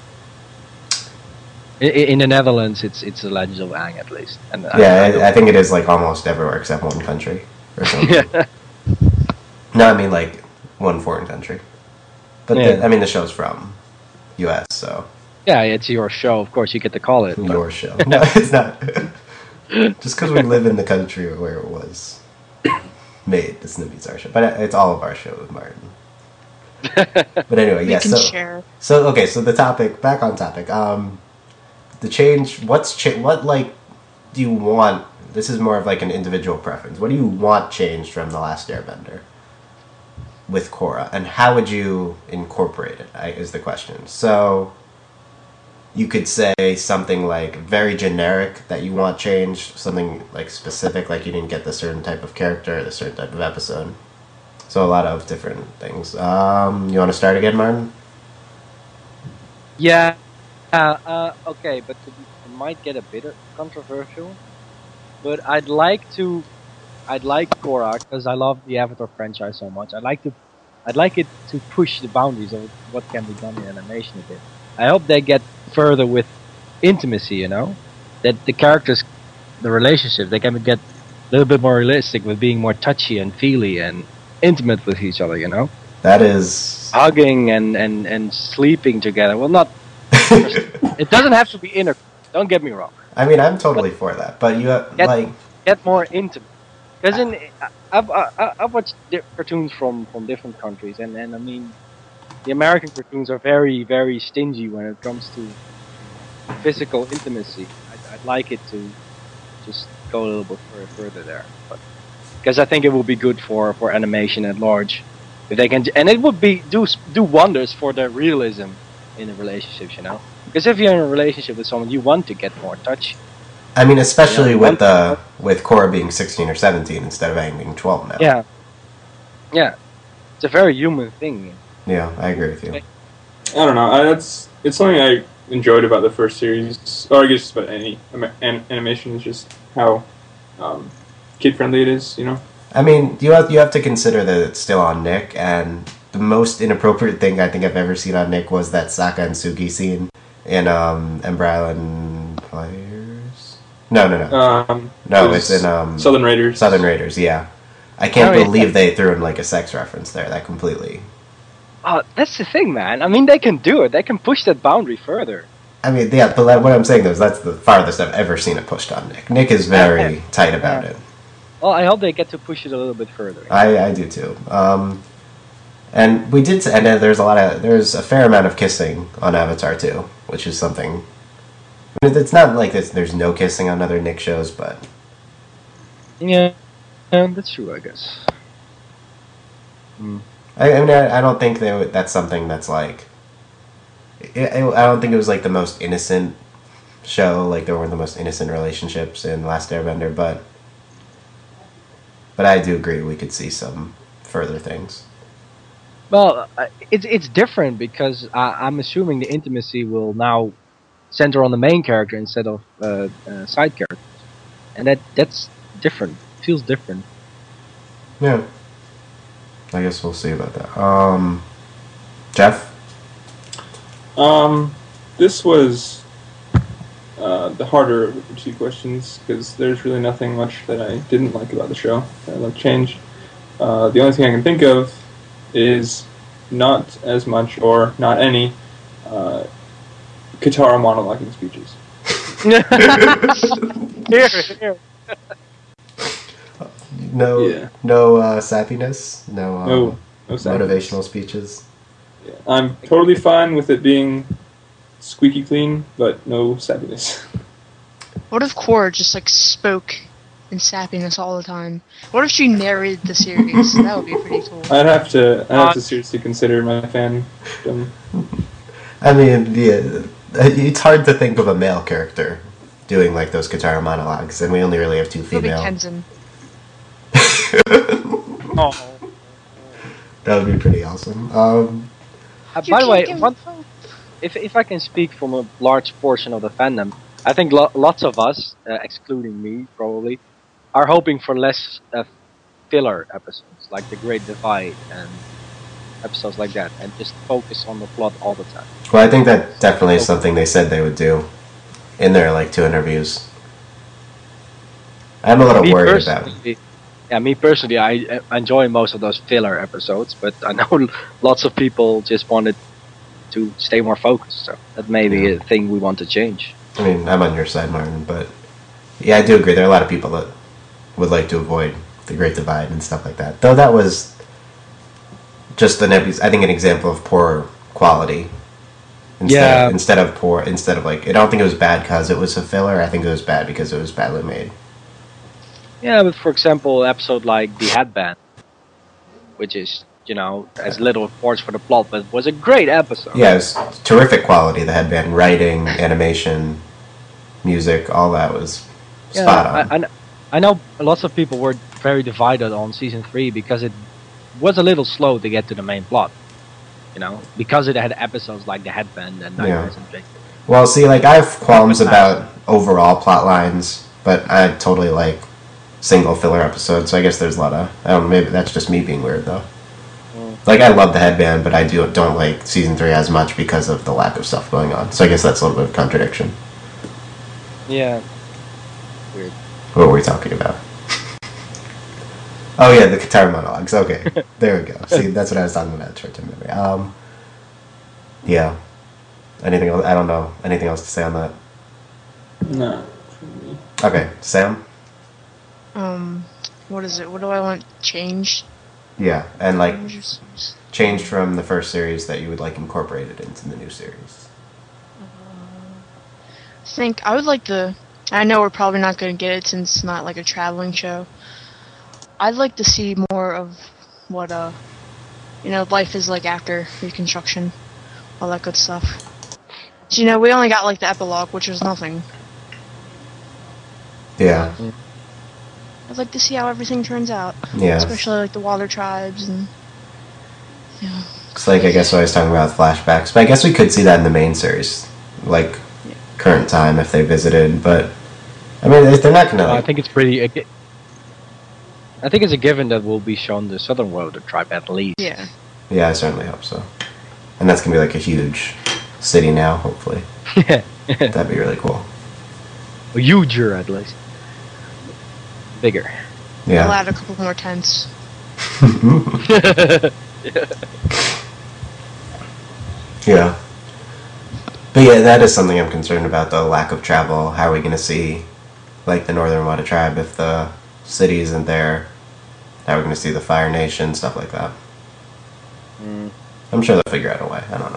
In the Netherlands, it's the Legend of Aang at least. And I think it is like almost everywhere except one country or something. Yeah. No, I mean like one foreign country. But Yeah. I mean the show's from U.S., so Yeah, it's your show. Of course, you get to call it. but- your show. No, it's not. Just because we live in the country where it was made, doesn't mean it's our show. But it's all of our show with Martin. But anyway, We yes. can share. So okay, so the topic, back on topic. The change. What like do you want? This is more of like an individual preference. What do you want changed from The Last Airbender with Korra, and how would you incorporate it? Is the question. So you could say something like very generic that you want changed, something like specific, like you didn't get the certain type of character, the certain type of episode. So a lot of different things. You want to start again, Martin? Yeah. Okay, but it might get a bit controversial. But I'd like Korra because I love the Avatar franchise so much. I'd like it to push the boundaries of what can be done in animation a bit. I hope they get further with intimacy. You know, that the characters, the relationship, they can get a little bit more realistic with being more touchy and feely and intimate with each other. You know, That is. hugging and sleeping together. Well, not. It doesn't have to be inner. Don't get me wrong. I mean, I'm totally for that, but you have, Get more intimate. Because I've watched cartoons from different countries, and I mean, the American cartoons are very, very stingy when it comes to physical intimacy. I'd like it to just go a little bit further there, but because I think it will be good for animation at large, if they can, and it would be do wonders for the realism in the relationships, you know. Because if you're in a relationship with someone, you want to get more touch. I mean, especially with Korra being 16 or 17 instead of Aang being 12 now. Yeah, it's a very human thing. Yeah, I agree with you. I don't know. It's something I enjoyed about the first series, or I guess just about any animation, is just how kid friendly it is. You know. I mean, you have to consider that it's still on Nick, and the most inappropriate thing I think I've ever seen on Nick was that Sokka and Suki scene in Embrylin Players. No, it's in Southern Raiders. Southern Raiders, yeah. I can't believe they threw in like a sex reference there. That completely. That's the thing, man. I mean, they can do it. They can push that boundary further. I mean, yeah, but what I'm saying is that's the farthest I've ever seen it pushed on Nick. Nick is very tight about it. Well, I hope they get to push it a little bit further. I do too. And we did, and there's a fair amount of kissing on Avatar too, which is something. I mean, it's not like there's no kissing on other Nick shows, but Yeah, that's true, I guess. I mean, I don't think that's something that's like. I don't think it was like the most innocent show. Like there weren't the most innocent relationships in Last Airbender, but I do agree we could see some further things. Well, it's different because I'm assuming the intimacy will now center on the main character instead of side characters, and that's different. Feels different. Yeah. I guess we'll see about that. Jeff? This was the harder of the two questions, because there's really nothing much that I didn't like about the show that I'd like to change. The only thing I can think of is not as much, or not any, Katara monologuing speeches. Here. No sappiness? No motivational speeches? Yeah. I'm totally fine with it being squeaky clean, but no sappiness. What if Korra just like spoke in sappiness all the time? What if she narrated the series? That would be pretty cool. I'd have to seriously consider my fandom. I mean, it's hard to think of a male character doing like those Katara monologues, and we only really have two female. Tenzin. Oh. That would be pretty awesome. By the way, if I can speak from a large portion of the fandom, I think lots of us, excluding me probably, are hoping for less filler episodes, like The Great Divide and episodes like that, and just focus on the plot all the time. Well, I think that definitely is something they said they would do in their like 2 interviews. I'm a little worried about it. Yeah, me personally, I enjoy most of those filler episodes, but I know lots of people just wanted to stay more focused, so that may be a thing we want to change. I mean, I'm on your side, Martin, but yeah, I do agree. There are a lot of people that would like to avoid The Great Divide and stuff like that. Though that was just an example of poor quality. Instead of like, I don't think it was bad because it was a filler. I think it was bad because it was badly made. Yeah, but for example, an episode like The Headband, which is, as little importance for the plot, but was a great episode. Yeah, it was terrific quality. The Headband, writing, animation, music, all that was spot on. I know lots of people were very divided on Season 3 because it was a little slow to get to the main plot. Because it had episodes like The Headband and Nightmares and Jake. Well, see, like, I have qualms about overall plot lines, but I totally like single filler episodes, so I guess there's a lot of... I don't know, maybe that's just me being weird, though. Like, I love The Headband, but I don't like Season 3 as much because of the lack of stuff going on. So I guess that's a little bit of contradiction. Yeah. Weird. What were we talking about? Oh, yeah, the Katara monologues. Okay, there we go. See, that's what I was talking about, short-term memory. Yeah. Anything else? I don't know. Anything else to say on that? No. Okay, Sam? What is it? What do I want changed? Yeah, and like changed from the first series that you would like incorporated into the new series. I think I would like I know we're probably not going to get it since it's not like a traveling show. I'd like to see more of what life is like after Reconstruction, all that good stuff. So, we only got like the epilogue, which was nothing. Yeah. I'd like to see how everything turns out. Yeah. Especially like the Water Tribes and... It's like, I guess what I was talking about flashbacks, but I guess we could see that in the main series. Like, current time, if they visited, but... I mean, they're not gonna... I think it's pretty... I think it's a given that we'll be shown the Southern Water Tribe at least. Yeah. Yeah, I certainly hope so. And that's gonna be like a huge city now, hopefully. Yeah. That'd be really cool. Huger, at least. Bigger. Yeah. We'll add a couple more tents. Yeah. But yeah, that is something I'm concerned about, the lack of travel. How are we going to see, like, the Northern Water Tribe if the city isn't there? How are we going to see the Fire Nation, stuff like that? I'm sure they'll figure out a way. I don't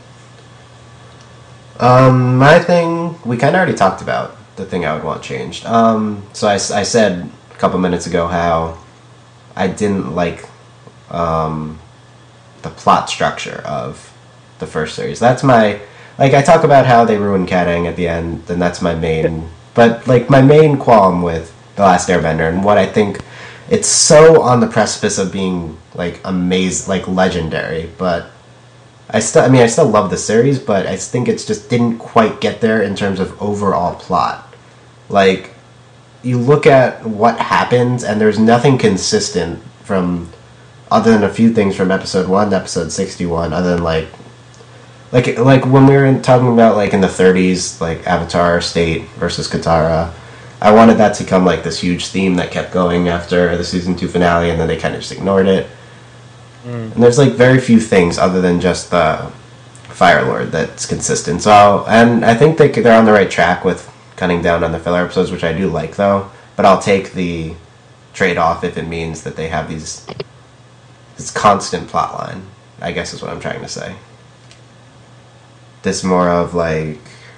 know. My thing, we kind of already talked about the thing I would want changed. So I said a couple minutes ago how I didn't like the plot structure of the first series. That's my... Like, I talk about how they ruined Katang at the end, and that's my main... But, like, my main qualm with The Last Airbender, and what I think... It's so on the precipice of being, like, amazing, like, legendary, but... I still love the series, but I think it's just didn't quite get there in terms of overall plot. Like, you look at what happens, and there's nothing consistent from, other than a few things from episode 1 to episode 61, other than like when we were talking about like in the 30s, like Avatar State versus Katara, I wanted that to come like this huge theme that kept going after the season 2 finale, and then they kind of just ignored it. And there's like very few things other than just the Fire Lord that's consistent. So, and I think they're on the right track with cutting down on the filler episodes, which I do like though. But I'll take the trade-off if it means that they have this constant plot line, I guess is what I'm trying to say. This more of like,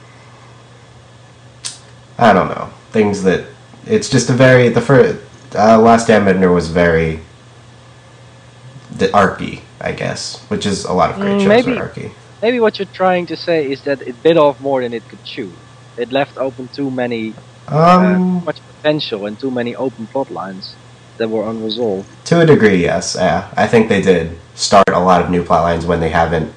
I don't know, things that, it's just the first, Last Airbender was very arcy, I guess, which is a lot of great shows are arcy. Maybe what you're trying to say is that it bit off more than it could chew. It left open too many, much potential and too many open plot lines that were unresolved. To a degree, yes. Yeah, I think they did start a lot of new plot lines when they haven't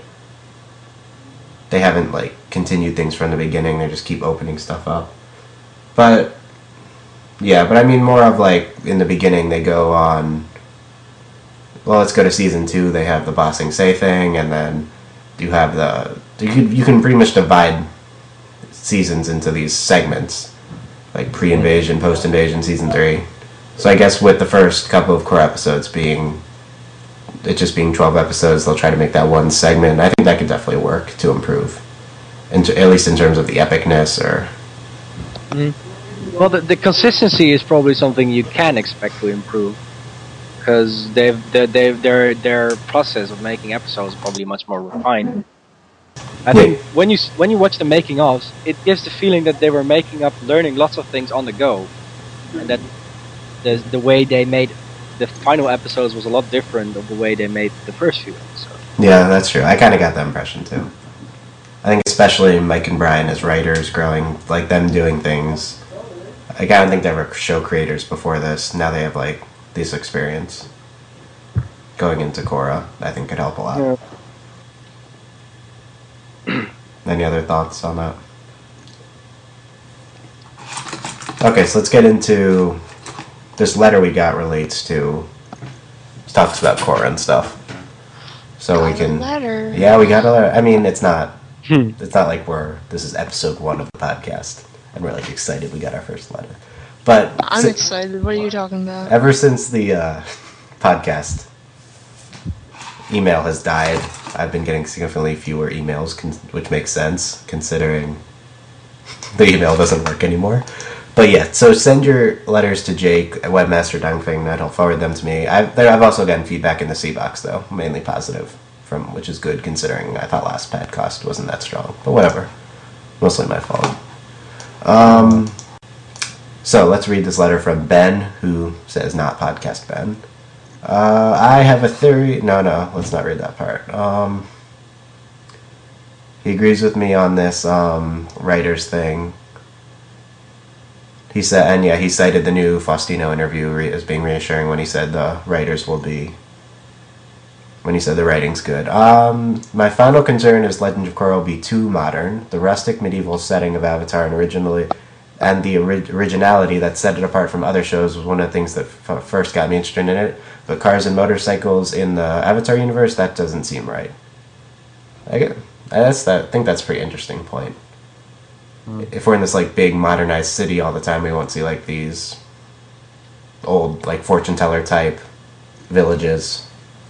like continued things from the beginning. They just keep opening stuff up. But yeah, but I mean more of like in the beginning they go on, well, let's go to season 2, they have the Ba Sing Se thing, and then you have you can pretty much divide seasons into these segments, like pre-invasion, post-invasion, season 3. So I guess with the first couple of core episodes being 12 episodes, they'll try to make that one segment. I think that could definitely work to improve, at least in terms of the epicness or... Well, the consistency is probably something you can expect to improve, because their process of making episodes is probably much more refined. I think when you watch the making ofs, it gives the feeling that they were learning lots of things on the go, and that the way they made the final episodes was a lot different of the way they made the first few episodes. Yeah, that's true. I kind of got that impression too. I think especially Mike and Brian as writers, growing, like them doing things. Like, I don't think they were show creators before this. Now they have like this experience going into Korra. I think could help a lot. Yeah. Any other thoughts on that? Okay, so let's get into this letter we got relates to, talks about Korra and stuff. So we can. Letter. Yeah, we got a letter. I mean, it's not like this is episode 1 of the podcast and we're like excited we got our first letter. But I'm excited. What are you talking about? Ever since the podcast email has died, I've been getting significantly fewer emails, which makes sense considering the email doesn't work anymore. But yeah, so send your letters to Jake at webmaster.fing.net. He'll forward them to me. I've also gotten feedback in the C-Box, though, mainly positive, which is good considering I thought last podcast wasn't that strong. But whatever. Mostly my fault. So let's read this letter from Ben, who says not podcast Ben. I have a theory. No, let's not read that part. He agrees with me on this writers thing. He said, and yeah, he cited the new Faustino interview as being reassuring when he said the writers will be, when he said the writing's good. My final concern is Legend of Korra will be too modern. The rustic medieval setting of Avatar and the originality that set it apart from other shows was one of the things that first got me interested in it. But cars and motorcycles in the Avatar universe, that doesn't seem right. I think that's a pretty interesting point. If we're in this like big modernized city all the time, we won't see like these old like fortune teller type villages.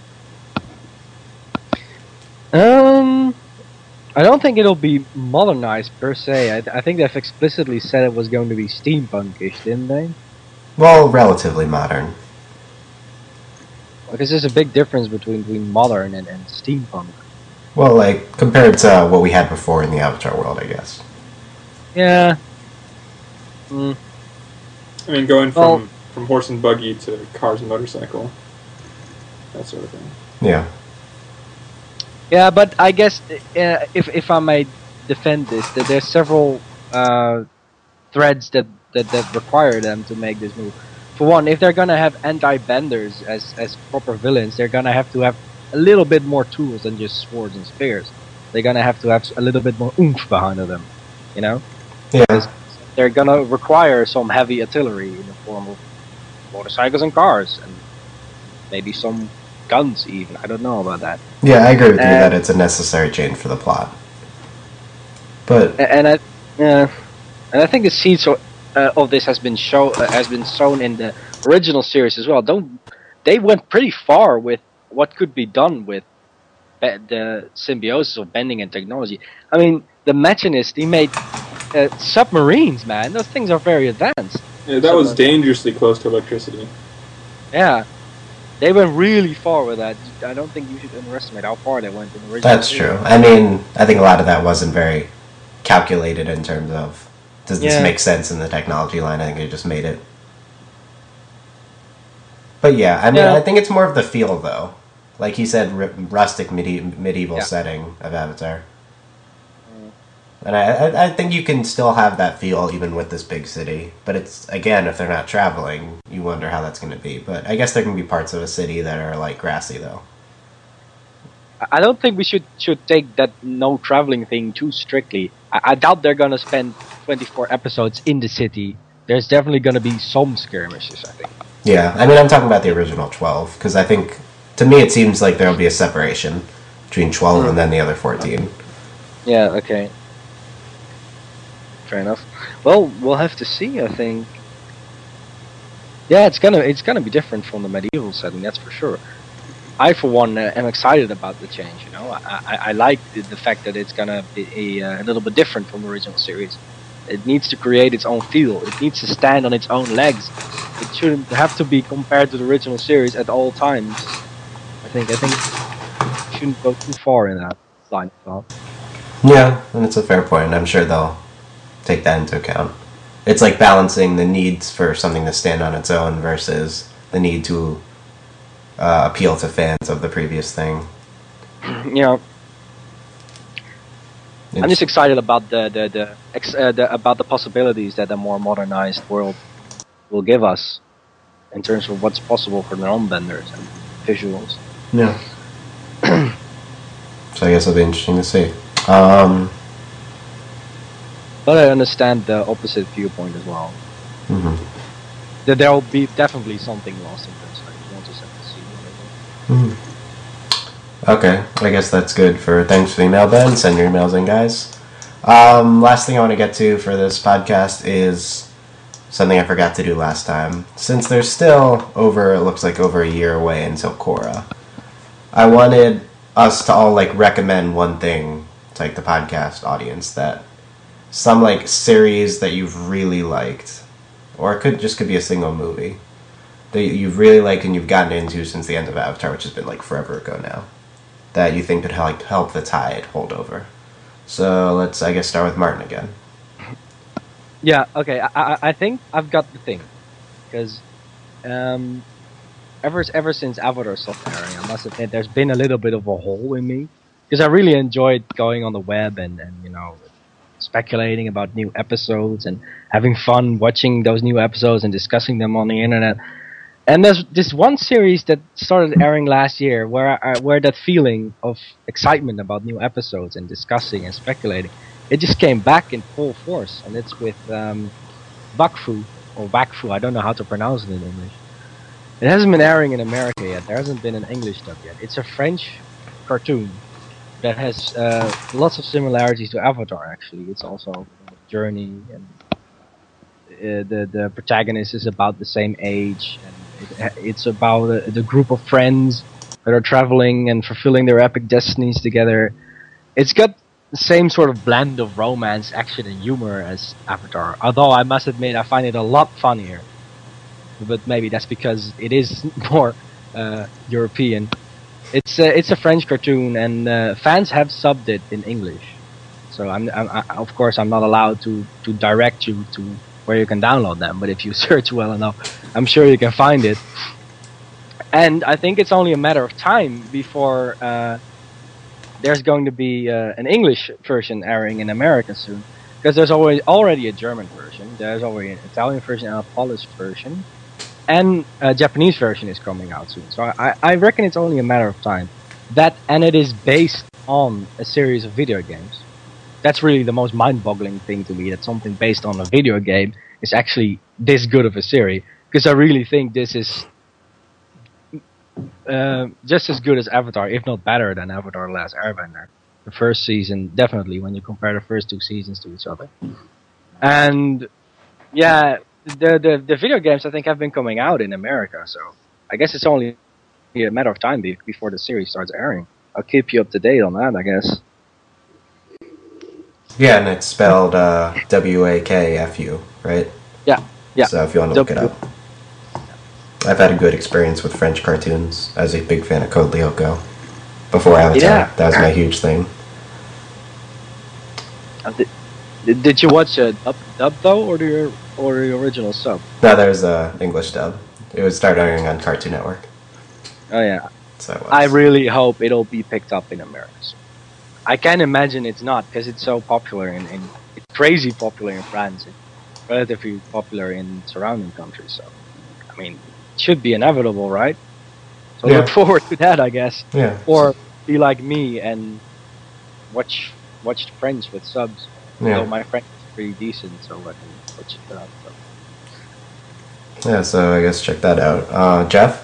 I don't think it'll be modernized per se. I think they've explicitly said it was going to be steampunkish, didn't they? Well, relatively modern. Because there's a big difference between modern and steampunk. Well, like compared to what we had before in the Avatar world, I guess. Yeah. I mean, going from horse and buggy to cars and motorcycle, that sort of thing. Yeah. Yeah, but I guess if I may defend this, that there's several threads that require them to make this move. For one, if they're gonna have anti-benders as proper villains, they're gonna have to have a little bit more tools than just swords and spears. They're gonna have to have a little bit more oomph behind them, you know? Yeah. They're gonna require some heavy artillery in the form of motorcycles and cars. And maybe some guns even. I don't know about that. Yeah, I agree with you that it's a necessary change for the plot. But and I think the seeds of this has been sown in the original series as well. They went pretty far with what could be done with the symbiosis of bending and technology. I mean, the Machinist, he made submarines, man. Those things are very advanced. Yeah, that was dangerously close to electricity. Yeah. They went really far with that. I don't think you should underestimate how far they went in the original that's series. true. I mean, I think a lot of that wasn't very calculated in terms of, does this make sense in the technology line? I think they just made it. But yeah, I mean, I think it's more of the feel, though. Like he said, rustic medieval setting of Avatar. And I think you can still have that feel even with this big city. But it's, again, if they're not traveling, you wonder how that's going to be. But I guess there can be parts of a city that are, like, grassy, though. I don't think we should take that no traveling thing too strictly. I doubt they're going to spend 24 episodes in the city. There's definitely going to be some skirmishes, I think. Yeah, I mean, I'm talking about the original 12, because I think, to me, it seems like there'll be a separation between 12 and then the other 14. Yeah, okay. Fair enough. Well, we'll have to see, I think. Yeah, it's gonna be different from the medieval setting, that's for sure. I, for one, am excited about the change, you know. I like the fact that it's gonna be a little bit different from the original series. It needs to create its own feel. It needs to stand on its own legs. It shouldn't have to be compared to the original series at all times. I think it shouldn't go too far in that line of thought. Yeah, and it's a fair point. I'm sure they'll take that into account. It's like balancing the needs for something to stand on its own versus the need to appeal to fans of the previous thing. Yeah. I'm just excited about about the possibilities that a more modernized world will give us in terms of what's possible for non-benders and visuals. Yeah. So I guess it'll be interesting to see. But I understand the opposite viewpoint as well. Mm-hmm. That there will be definitely something lost in this. I just want to set the scene. Mm-hmm. Okay, I guess that's good for thanks for the email, Ben. Send your emails in, guys. Last thing I want to get to for this podcast is something I forgot to do last time. Since there's still it looks like over a year away until Korra, I wanted us to all recommend one thing to the podcast audience, that some series that you've really liked, or it could be a single movie that you've really liked and you've gotten into since the end of Avatar, which has been forever ago now, that you think could help the tide hold over. So let's, I guess, start with Martin again. Yeah, okay, I think I've got the thing. Because ever since Avatar stopped airing, I must admit there's been a little bit of a hole in me. Because I really enjoyed going on the web and speculating about new episodes and having fun watching those new episodes and discussing them on the internet. And there's this one series that started airing last year where that feeling of excitement about new episodes and discussing and speculating, it just came back in full force. And it's with Wakfu, or Wakfu, I don't know how to pronounce it in English. It hasn't been airing in America yet. There hasn't been an English dub yet. It's a French cartoon that has lots of similarities to Avatar, actually. It's also a journey, and the protagonist is about the same age, and it's about the group of friends that are traveling and fulfilling their epic destinies together. It's got the same sort of blend of romance, action, and humor as Avatar, although I must admit I find it a lot funnier. But maybe that's because it is more European. It's a French cartoon, and fans have subbed it in English. So of course I'm not allowed to direct you to where you can download them, but if you search well enough, I'm sure you can find it. And I think it's only a matter of time before there's going to be an English version airing in America soon, because there's already a German version, there's already an Italian version and a Polish version, and a Japanese version is coming out soon. So I reckon it's only a matter of time. And it is based on a series of video games. That's really the most mind-boggling thing to me, that something based on a video game is actually this good of a series. Because I really think this is just as good as Avatar, if not better than Avatar: The Last Airbender. The first season, definitely, when you compare the first 2 seasons to each other. And yeah, the video games I think have been coming out in America, so I guess it's only a matter of time before the series starts airing. I'll keep you up to date on that, I guess. Yeah, and it's spelled WAKFU, right? Yeah. So if you want to look it up. I've had a good experience with French cartoons. I was a big fan of Code Lyoko. Before Avatar, that was my huge thing. Did you watch a dub though, or the original sub? No, there's a English dub. It was started airing on Cartoon Network. Oh yeah. So I really hope it'll be picked up in America. I can't imagine it's not, because it's so popular and it's crazy popular in France. It's relatively popular in surrounding countries. So, I mean, it should be inevitable, right? So look forward to that, I guess. Yeah. Or be like me and watch the French with subs. Yeah. Although my French is pretty decent, so I can watch it out. So. Yeah, so I guess check that out. Jeff?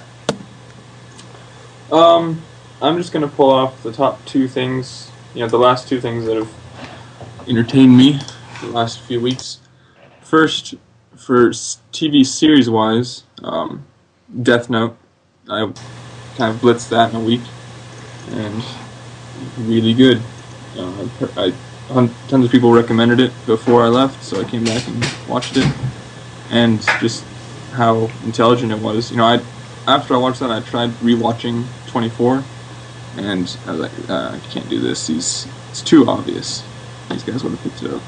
I'm just gonna pull off the top 2 things, the last 2 things that have entertained me the last few weeks. First, for TV series-wise, Death Note. I kind of blitzed that in a week, and really good. Tons of people recommended it before I left, so I came back and watched it, and just how intelligent it was. After I watched that, I tried rewatching 24, and I was like, I can't do this. It's too obvious. These guys would have picked it up.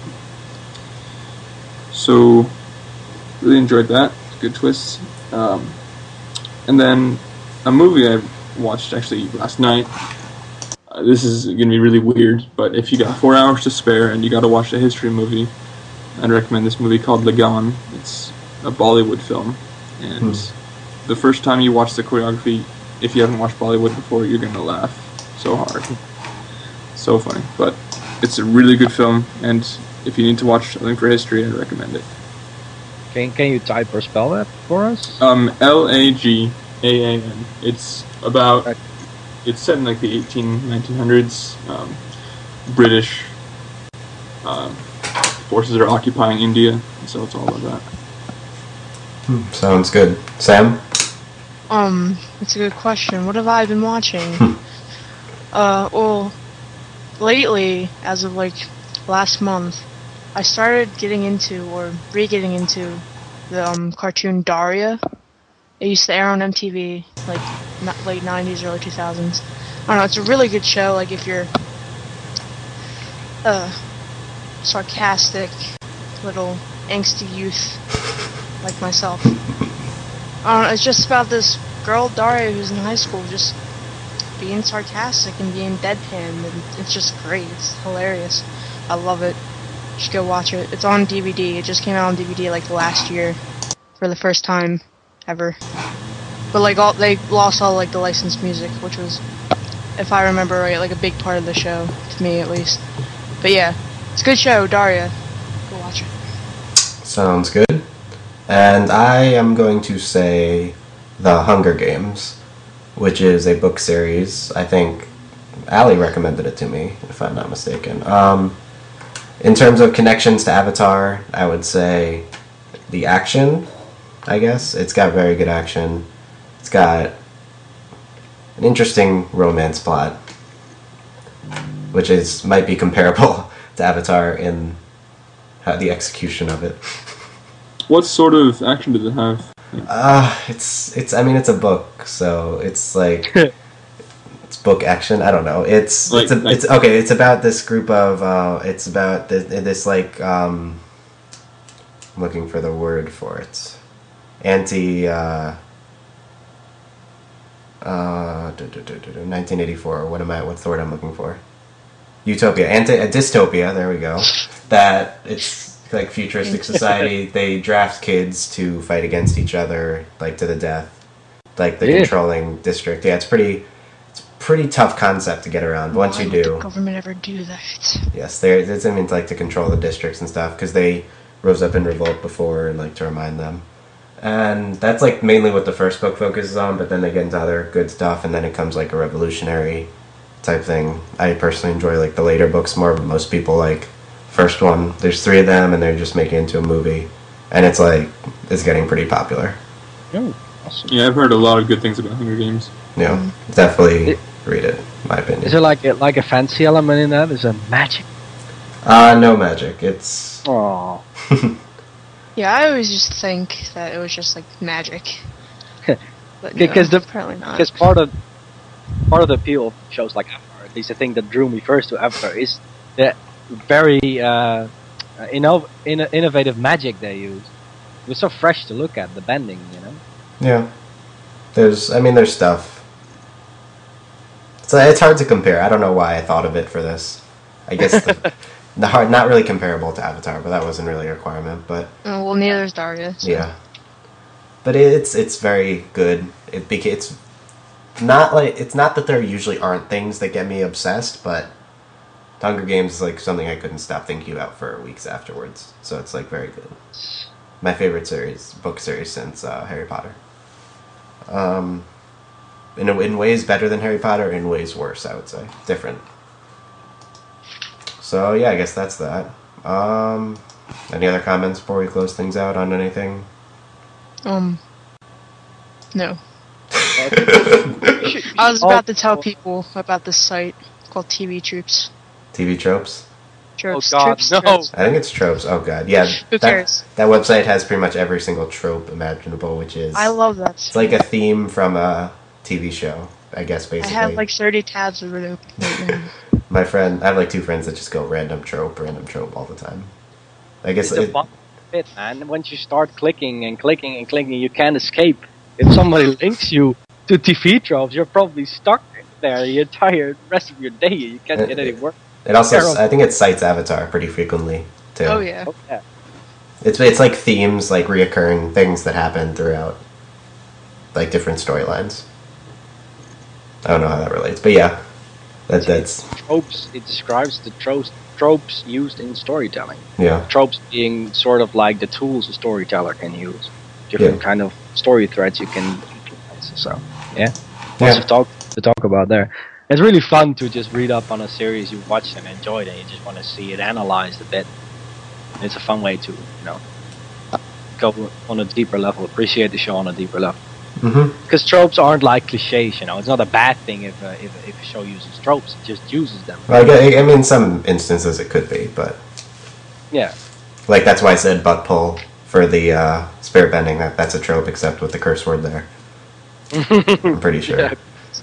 So, really enjoyed that. Good twists. And then a movie I watched actually last night. This is going to be really weird, but if you got 4 hours to spare and you got to watch a history movie, I'd recommend this movie called Lagaan. It's a Bollywood film, and the first time you watch the choreography, if you haven't watched Bollywood before, you're going to laugh so hard. So funny, but it's a really good film, and if you need to watch something for history, I'd recommend it. Can you type or spell that for us? Lagaan. It's about... It's set in like the 1900s. British forces are occupying India, so it's all about that. Sounds good. Sam? It's a good question. What have I been watching? Well, lately, as of like last month, I started getting into, or re-getting into, the cartoon Daria. It used to air on MTV, like, late 90s, early 2000s. I don't know, it's a really good show, like, if you're sarcastic, little angsty youth like myself. I don't know, it's just about this girl, Daria, who's in high school, just being sarcastic and being deadpan, and it's just great. It's hilarious. I love it. You should go watch it. It's on DVD. It just came out on DVD, like, last year, for the first time ever. But like they lost all like the licensed music, which was, if I remember right, like a big part of the show, to me at least. But yeah, it's a good show, Daria. Go watch it. Sounds good. And I am going to say The Hunger Games, which is a book series. I think Ali recommended it to me, if I'm not mistaken. In terms of connections to Avatar, I would say the action, I guess. It's got very good action. It's got an interesting romance plot, which might be comparable to Avatar in the execution of it. What sort of action does it have? It's a book, so it's like it's book action. I don't know. It's about this group of it's about this like I'm looking for the word for it. 1984. What's the word I'm looking for? Utopia. A dystopia. There we go. That it's like futuristic society. They draft kids to fight against each other, like to the death, like the controlling district. Yeah, it's pretty tough concept to get around. But once you do, why would the government ever do that? Yes, it's like to control the districts and stuff because they rose up in revolt before, and like to remind them. And that's like mainly what the first book focuses on, but then they get into other good stuff, and then it comes like a revolutionary type thing. I personally enjoy like the later books more, but most people like first one. There's 3 of them, and they're just making it into a movie, and it's getting pretty popular. Oh, awesome. Yeah, I've heard a lot of good things about Hunger Games. Yeah, definitely read it, in my opinion. Is there like a fancy element in that? Is it magic? No magic. It's... Oh. Yeah, I always just think that it was just like magic. But Because apparently not. Because part of the appeal of shows like Avatar, at least the thing that drew me first to Avatar, is the very innovative magic they use. It was so fresh to look at, the bending, you know. Yeah. There's stuff. So it's hard to compare. I don't know why I thought of it for this. I guess not really comparable to Avatar, but that wasn't really a requirement. But Well, neither is Daria. So. yeah, but it's very good. It's not that there usually aren't things that get me obsessed, but Hunger Games is like something I couldn't stop thinking about for weeks afterwards. So it's like very good. My favorite book series since Harry Potter. In ways better than Harry Potter, in ways worse, I would say. Different. So yeah, I guess that's that. Any other comments before we close things out on anything? No. I was about to tell people about this site called TV Troops. TV Tropes? Tropes. Oh God, Tropes, no. Tropes. I think it's Tropes. Oh god, yeah. Who cares? That website has pretty much every single trope imaginable, which is... I love that. It's like a theme from a TV show, I guess, basically. I have like 30 tabs of it open right now. I have like 2 friends that just go random trope all the time. I guess It's a fun bit, man. Once you start clicking and clicking and clicking, you can't escape. If somebody links you to TV tropes, you're probably stuck there the entire rest of your day. You can't get any work. It also, I think it cites Avatar pretty frequently too. Oh yeah. Oh, yeah. It's like themes, like reoccurring things that happen throughout, like different storylines. I don't know how that relates, but yeah, that's Tropes. It describes the tropes used in storytelling. yeah. Tropes being sort of like the tools a storyteller can use. Different kind of story threads you can utilize. So yeah, lots of talk to talk about there. It's really fun to just read up on a series you've watched and enjoyed, and you just want to see it analyzed a bit. It's a fun way to, go on a deeper level, appreciate the show on a deeper level. Because tropes aren't like cliches, It's not a bad thing if a show uses tropes; it just uses them. Well, I mean, in some instances it could be, but Yeah. like that's why I said butt pull for the spirit bending. That's a trope, except with the curse word there. I'm pretty sure. Yeah.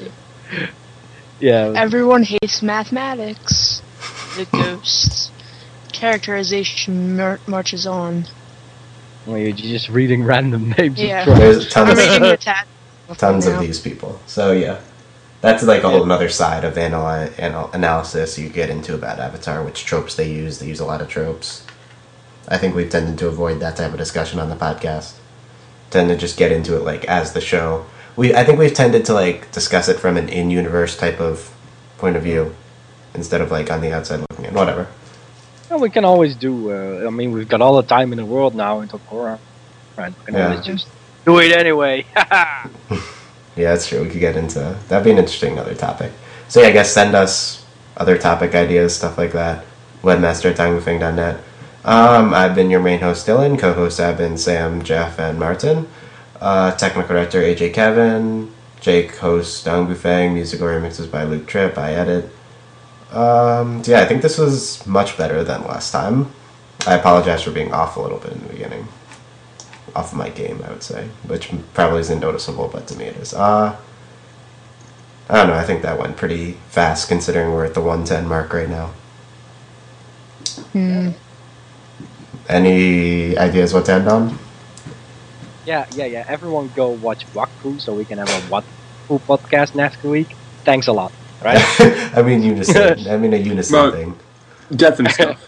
Yeah. Everyone hates mathematics. The ghosts. Characterization marches on. Well, you're just reading random names. Yeah. Of tropes. There's I'm reading your tab. tons now. of these people. So yeah, that's like a whole other side of analysis you get into about Avatar, which tropes they use. They use a lot of tropes. I think we've tended to avoid that type of discussion on the podcast. Tend to just get into it like as the show. I think we've tended to like discuss it from an in-universe type of point of view instead of like on the outside looking in. Whatever. Well, we can always do. We've got all the time in the world now until Korra. Right? We can always just do it anyway. Yeah, that's true. We could get into that'd be an interesting other topic. So yeah, I guess send us other topic ideas, stuff like that. Webmaster@dangwufeng.net. I've been your main host, Dylan. Co-hosts have been Sam, Jeff, and Martin. Technical director AJ Kevin. Jake hosts Dong Bufang. Musical remixes by Luke Tripp. I edit. Yeah, I think this was much better than last time. I apologize for being off a little bit in the beginning. Off of my game, I would say, which probably isn't noticeable, but to me it is. I don't know, I think that went pretty fast considering we're at the 110 mark right now. Any ideas what to end on? Yeah. Everyone go watch Wakfu so we can have a Wakfu podcast next week. Thanks a lot. Right? I mean unison. I mean a unison thing. Death and stuff.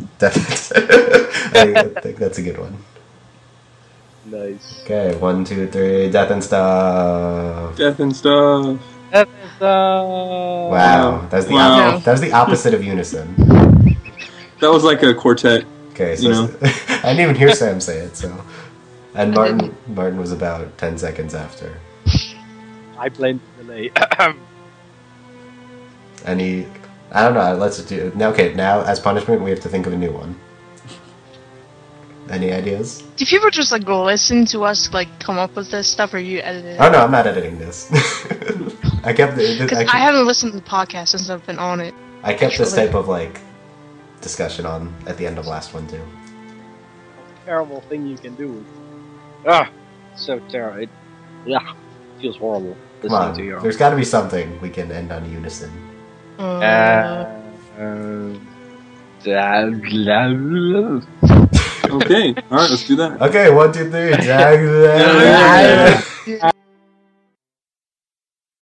I think that's a good one. Nice. Okay, 1, 2, 3. Death and stuff. Death and stuff. Death and stuff. Wow, that was the opposite of unison. That was like a quartet. Okay, so I didn't even hear Sam say it, so And I Martin was about 10 seconds after. I blame the delay. Any... I don't know, let's do... Okay, now, as punishment, we have to think of a new one. Any ideas? Do people just like go listen to us like come up with this stuff, or you edit it? Oh no, I'm not editing this. I kept... Because I haven't listened to the podcast since I've been on it. I kept this Actually. type of, like, discussion on at the end of last one, too. Terrible thing you can do. Ah, so terrible. Yeah, feels horrible Come listening on, to your. there's gotta be something we can end on unison. Okay, alright, let's do that. Okay, 1, 2, 3. Yeah.